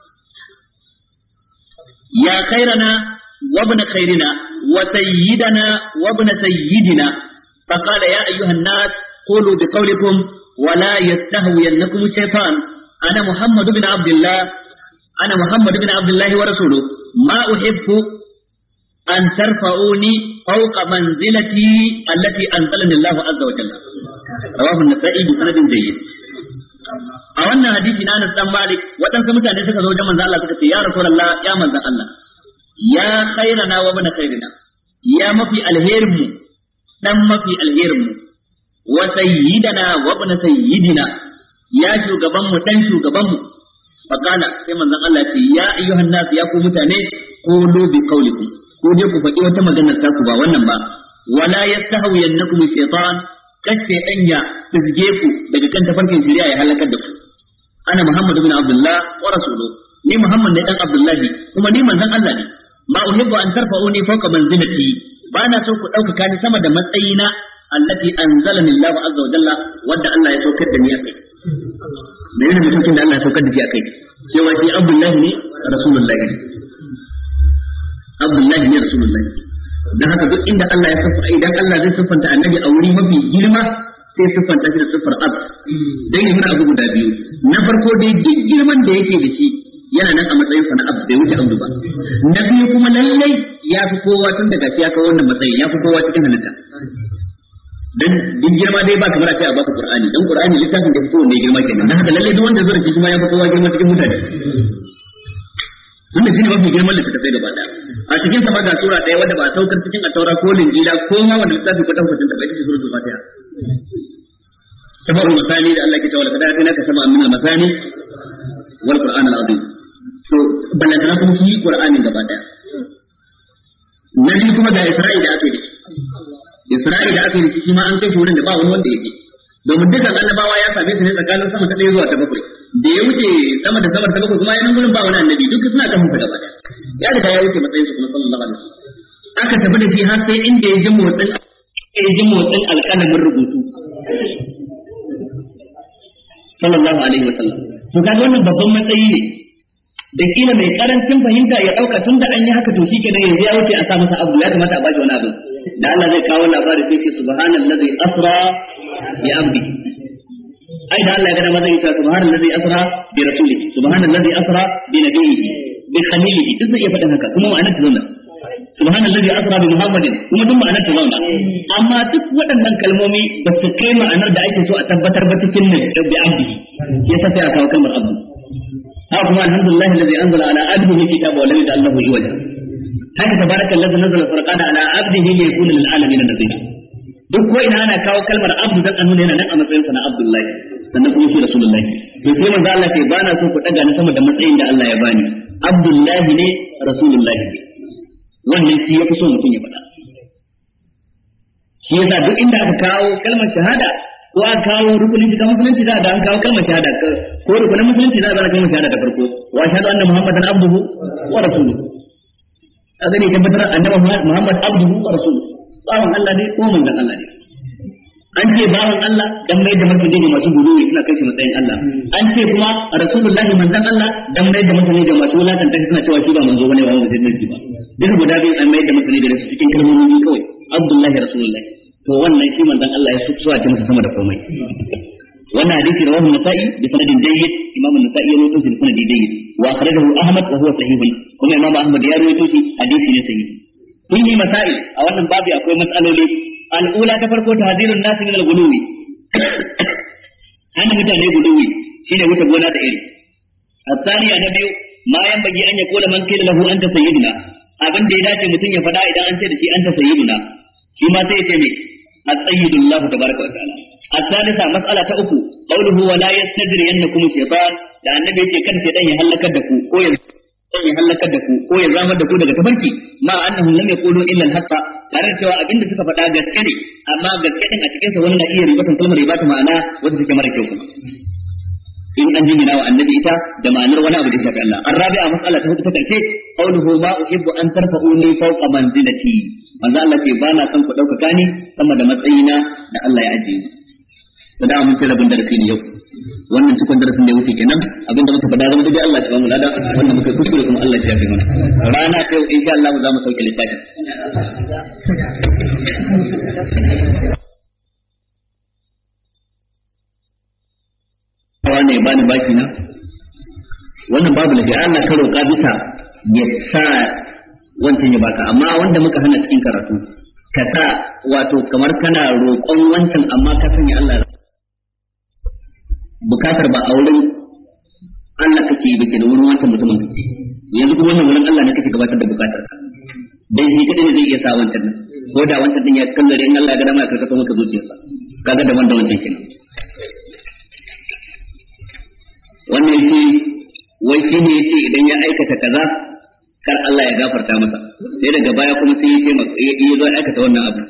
ya khairana wa ibn khairina wa sayyidana wa ibn sayyidina faqala ya ayyuhan nas qulu bi qawlikum ولا يستهوينكم الشيطان أنا محمد بن عبد الله أنا محمد بن عبد الله ورسوله ما أحب أن ترفعوني فوق منزلتي التي أنزلني الله عز وجل رواه النسائي بسند جيد a wannan hadisi na Anas dan Malik waɗansu mutane suka zo wajen manzo Allah suka ce ya Rasulullah ya manzo Allah ya khairana wa bana khairina ya mafi alherin mu dan mafi alherin mu wa sayyidana wa ibn sayyidina ya shugaban mu dan shugaban mu faqala sai manzon Allah ce ya ayyuhan nas ya ku mutane qulu bi qawlikum ko dai ku faɗi wata maganar ta ku ba wannan ba wala yastahwiyannakum shaytan kace danya fizge ku daga kan tafarkin shari'a ya halakar da ku ana Muhammad ibn Abdullah wa rasuluhu ni Muhammad ne dan Abdullahi kuma ni manzon Allah ne ma uhibbu an tarfa'uni fawqa manzilati ba na so ku dauka ni sama da matsayina allati anzalani Allah azza wa jalla wanda Allah ya saukar da ni akai menene mutum da Allah ya saukar da shi akai cewa shi Abdullahi ne rasulullahi Abdullahi ne rasulullahi dan haka duk inda Allah ya safa idan Allah zai siffanta annabi a wuri mafi girma sai siffanta shi da siffar abd dan yi abu guda biyu na farko dai duk girman da yake da shi yana nan a matsayin sa na abd bai wuce abdu ba na biyu kuma lallai ya fi kowa tun daga shi ya kawo wannan matsayin ya fi kowa cikin halitta dan duk girma dai ba kamar a ce a baka Qur'ani dan Qur'ani littafin da fi kowanne girma kenan dan haka lallai duk wanda zai rike shi ma ya fi kowa girma cikin mutane wannan shine mafi girman littafai gaba daya a cikin sa ga sura daya wanda ba a saukar cikin at-taura ko linjila ko ma wanda littafi ko tabbacin ta bai cikin suratul fatiha sabarul masani da Allah ke cewa kada kana ka sama min al-masani wal qur'an al-azim to balantana kuma shi Qur'ani gaba daya nabi kuma da Isra'i da ake da Isra'i da ake da shi ma an kai shi wurin da ba wani wanda yake domin dukkan annabawa ya same su ne tsakanin sama ta ɗaya zuwa ta bakwai da ya wuce sama da sama ta bakwai kuma yanan gurin ba wani annabi duk suna kan mutu gaba daya ya riga ya wuce matsayin su kuma sallallahu alaihi wasallam aka tafi da shi har sai inda ya ji motsin ya ji motsin alƙalamin rubutu sallallahu alaihi wasallam to kaga wannan babban matsayi ne da kila mai karancin fahimta ya dauka tunda an yi haka to shikenan yanzu ya wuce a sa masa abu ya kamata a bashi wani abu da Allah zai kawo labari sai ce subhanallazi asra bi abdi ai da Allah ya gada mazan cewa subhanallazi asra bi rasulihi subhanallazi asra bi nabiyhi bi khalilihi duk zai faɗin haka kuma ma'anar ta zauna subhanallazi asra bi muhammadin kuma duk ma'anar ta zauna amma duk waɗannan kalmomi ba su kai ma'anar da ake so a tabbatar ba cikin nan bi abdihi yasa sai a kawo kalmar abdu haka kuma alhamdulillah alladhi anzala ala abdihi kitaba wa lam yaj'al lahu iwaja haka tabarakallazi nazzala furqana ala abdihi liyakuna lil alamin nadhira duk ko ina ana kawo kalmar abdu dan a nuna yana nan a matsayin sa na abdullahi sannan kuma shi rasulullahi to sai manzo Allah ce ba na so ku daga ni sama da matsayin da Allah ya bani abdullahi ne rasulullahi ne wannan shi yafi so mutum ya faɗa shi yasa duk inda aka kawo kalmar shahada ko aka kawo rukunin shiga musulunci da an kawo kalmar shahada ko rukunin musulunci da aka kalmar shahada ta farko wa shahadu anna muhammadan abduhu wa rasuluhu kaga ne tabbatar annabi muhammad abduhu wa rasuluhu bawan Allah ne ko manzon Allah ne an ce bawan Allah dan mai da martani ga masu gudu suna kai shi matsayin Allah an ce kuma rasulullahi manzon Allah dan mai da martani ga masu wulakanta suna cewa shi ba manzo bane ba wanda zai ba duk guda biyu an mai da martani da su cikin kalmomi kawai abdullahi rasulullahi to wannan shi manzon Allah ya so a ce masa sama da komai wannan hadisi rawahu an-nasa'i bi sanadin jayyid imam an-nasa'i ya rawaito shi bi sanadin jayyid wa akhrajahu ahmad wa huwa sahih kuma imam ahmad ya rawaito shi hadisi ne sahih kun yi masail a wannan babu akwai matsaloli al'ula ta farko tahzirun nas min al-ghuluwi hana mutane guluwi shine wuce gona da iri الثانية نبي ما ينبغي أن يقول من قيل له أنت سيدنا abin da ya dace mutum ya faɗa idan an ce da shi anta sayyiduna shi ma sai ya ce me as-sayyidu Allah tabaraka wa ta'ala as-salisa mas'ala ta uku qawluhu wa la yastadri annakum shaytan da annabi yake kada sai dan ya halakar da ku ko ya dan ya halakar da ku ko ya zamar da ku daga tafarki ma annahum lam yaqulu illa al-haqqa tare da cewa abin da suka faɗa gaske ne amma gaske din a cikin sa wannan iya ribatan kalmar ribata ma'ana wanda take mara kyau kuma in an jingina wa annabi ita da ma'anar wani abu da shafi Allah arabi'a mas'ala ta hudu ta karshe qawluhu ma uhibbu an tarfa'uni fawqa manzilati manzo Allah ce ba na son ku dauka ni sama da matsayina da Allah ya ajiye ni da mun tsara bin darasi ne yau wannan cikon darasin da ya wuce kenan abinda muka faɗa zama dai Allah ya ba mu lada wannan muka kuskure kuma Allah ya shafe mana rana ta yau insha Allah za mu sauke littafin wane ba ni baki na wannan babu lafiya Allah ka roƙa bisa ya sa wancan ya baka amma wanda muka hana cikin karatu ka sa wato kamar kana roƙon wancan amma ka sanya Allah bukatar ba a wurin Allah kake yi bake da wurin wancan mutumin kake yanzu kuma wannan wurin Allah ne kake gabatar da bukatar ka dai shi kadai ne zai iya sa wancan nan ko da wancan din ya kallare in Allah ya ga dama ya karkata maka zuciyarsa kaga daban da wancan kenan wannan yake wai shi ne yace idan ya aikata kaza kar Allah ya gafarta masa sai daga baya kuma sai yace maka ya zo aikata wannan abu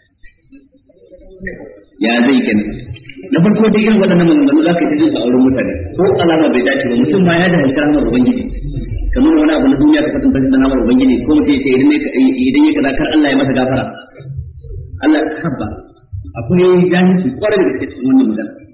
ya zai kenan na farko dai irin waɗannan maganganu za ka yi ta su a wurin mutane ko alama bai dace ba mutum ma ya da hankali ramar ubangiji kamar wani abu na duniya ka kwatanta shi da namar ubangiji ko mutum ya ce idan ya kaza kar Allah ya masa gafara Allah ya habba akwai jahilci kwarai da gaske cikin wannan magana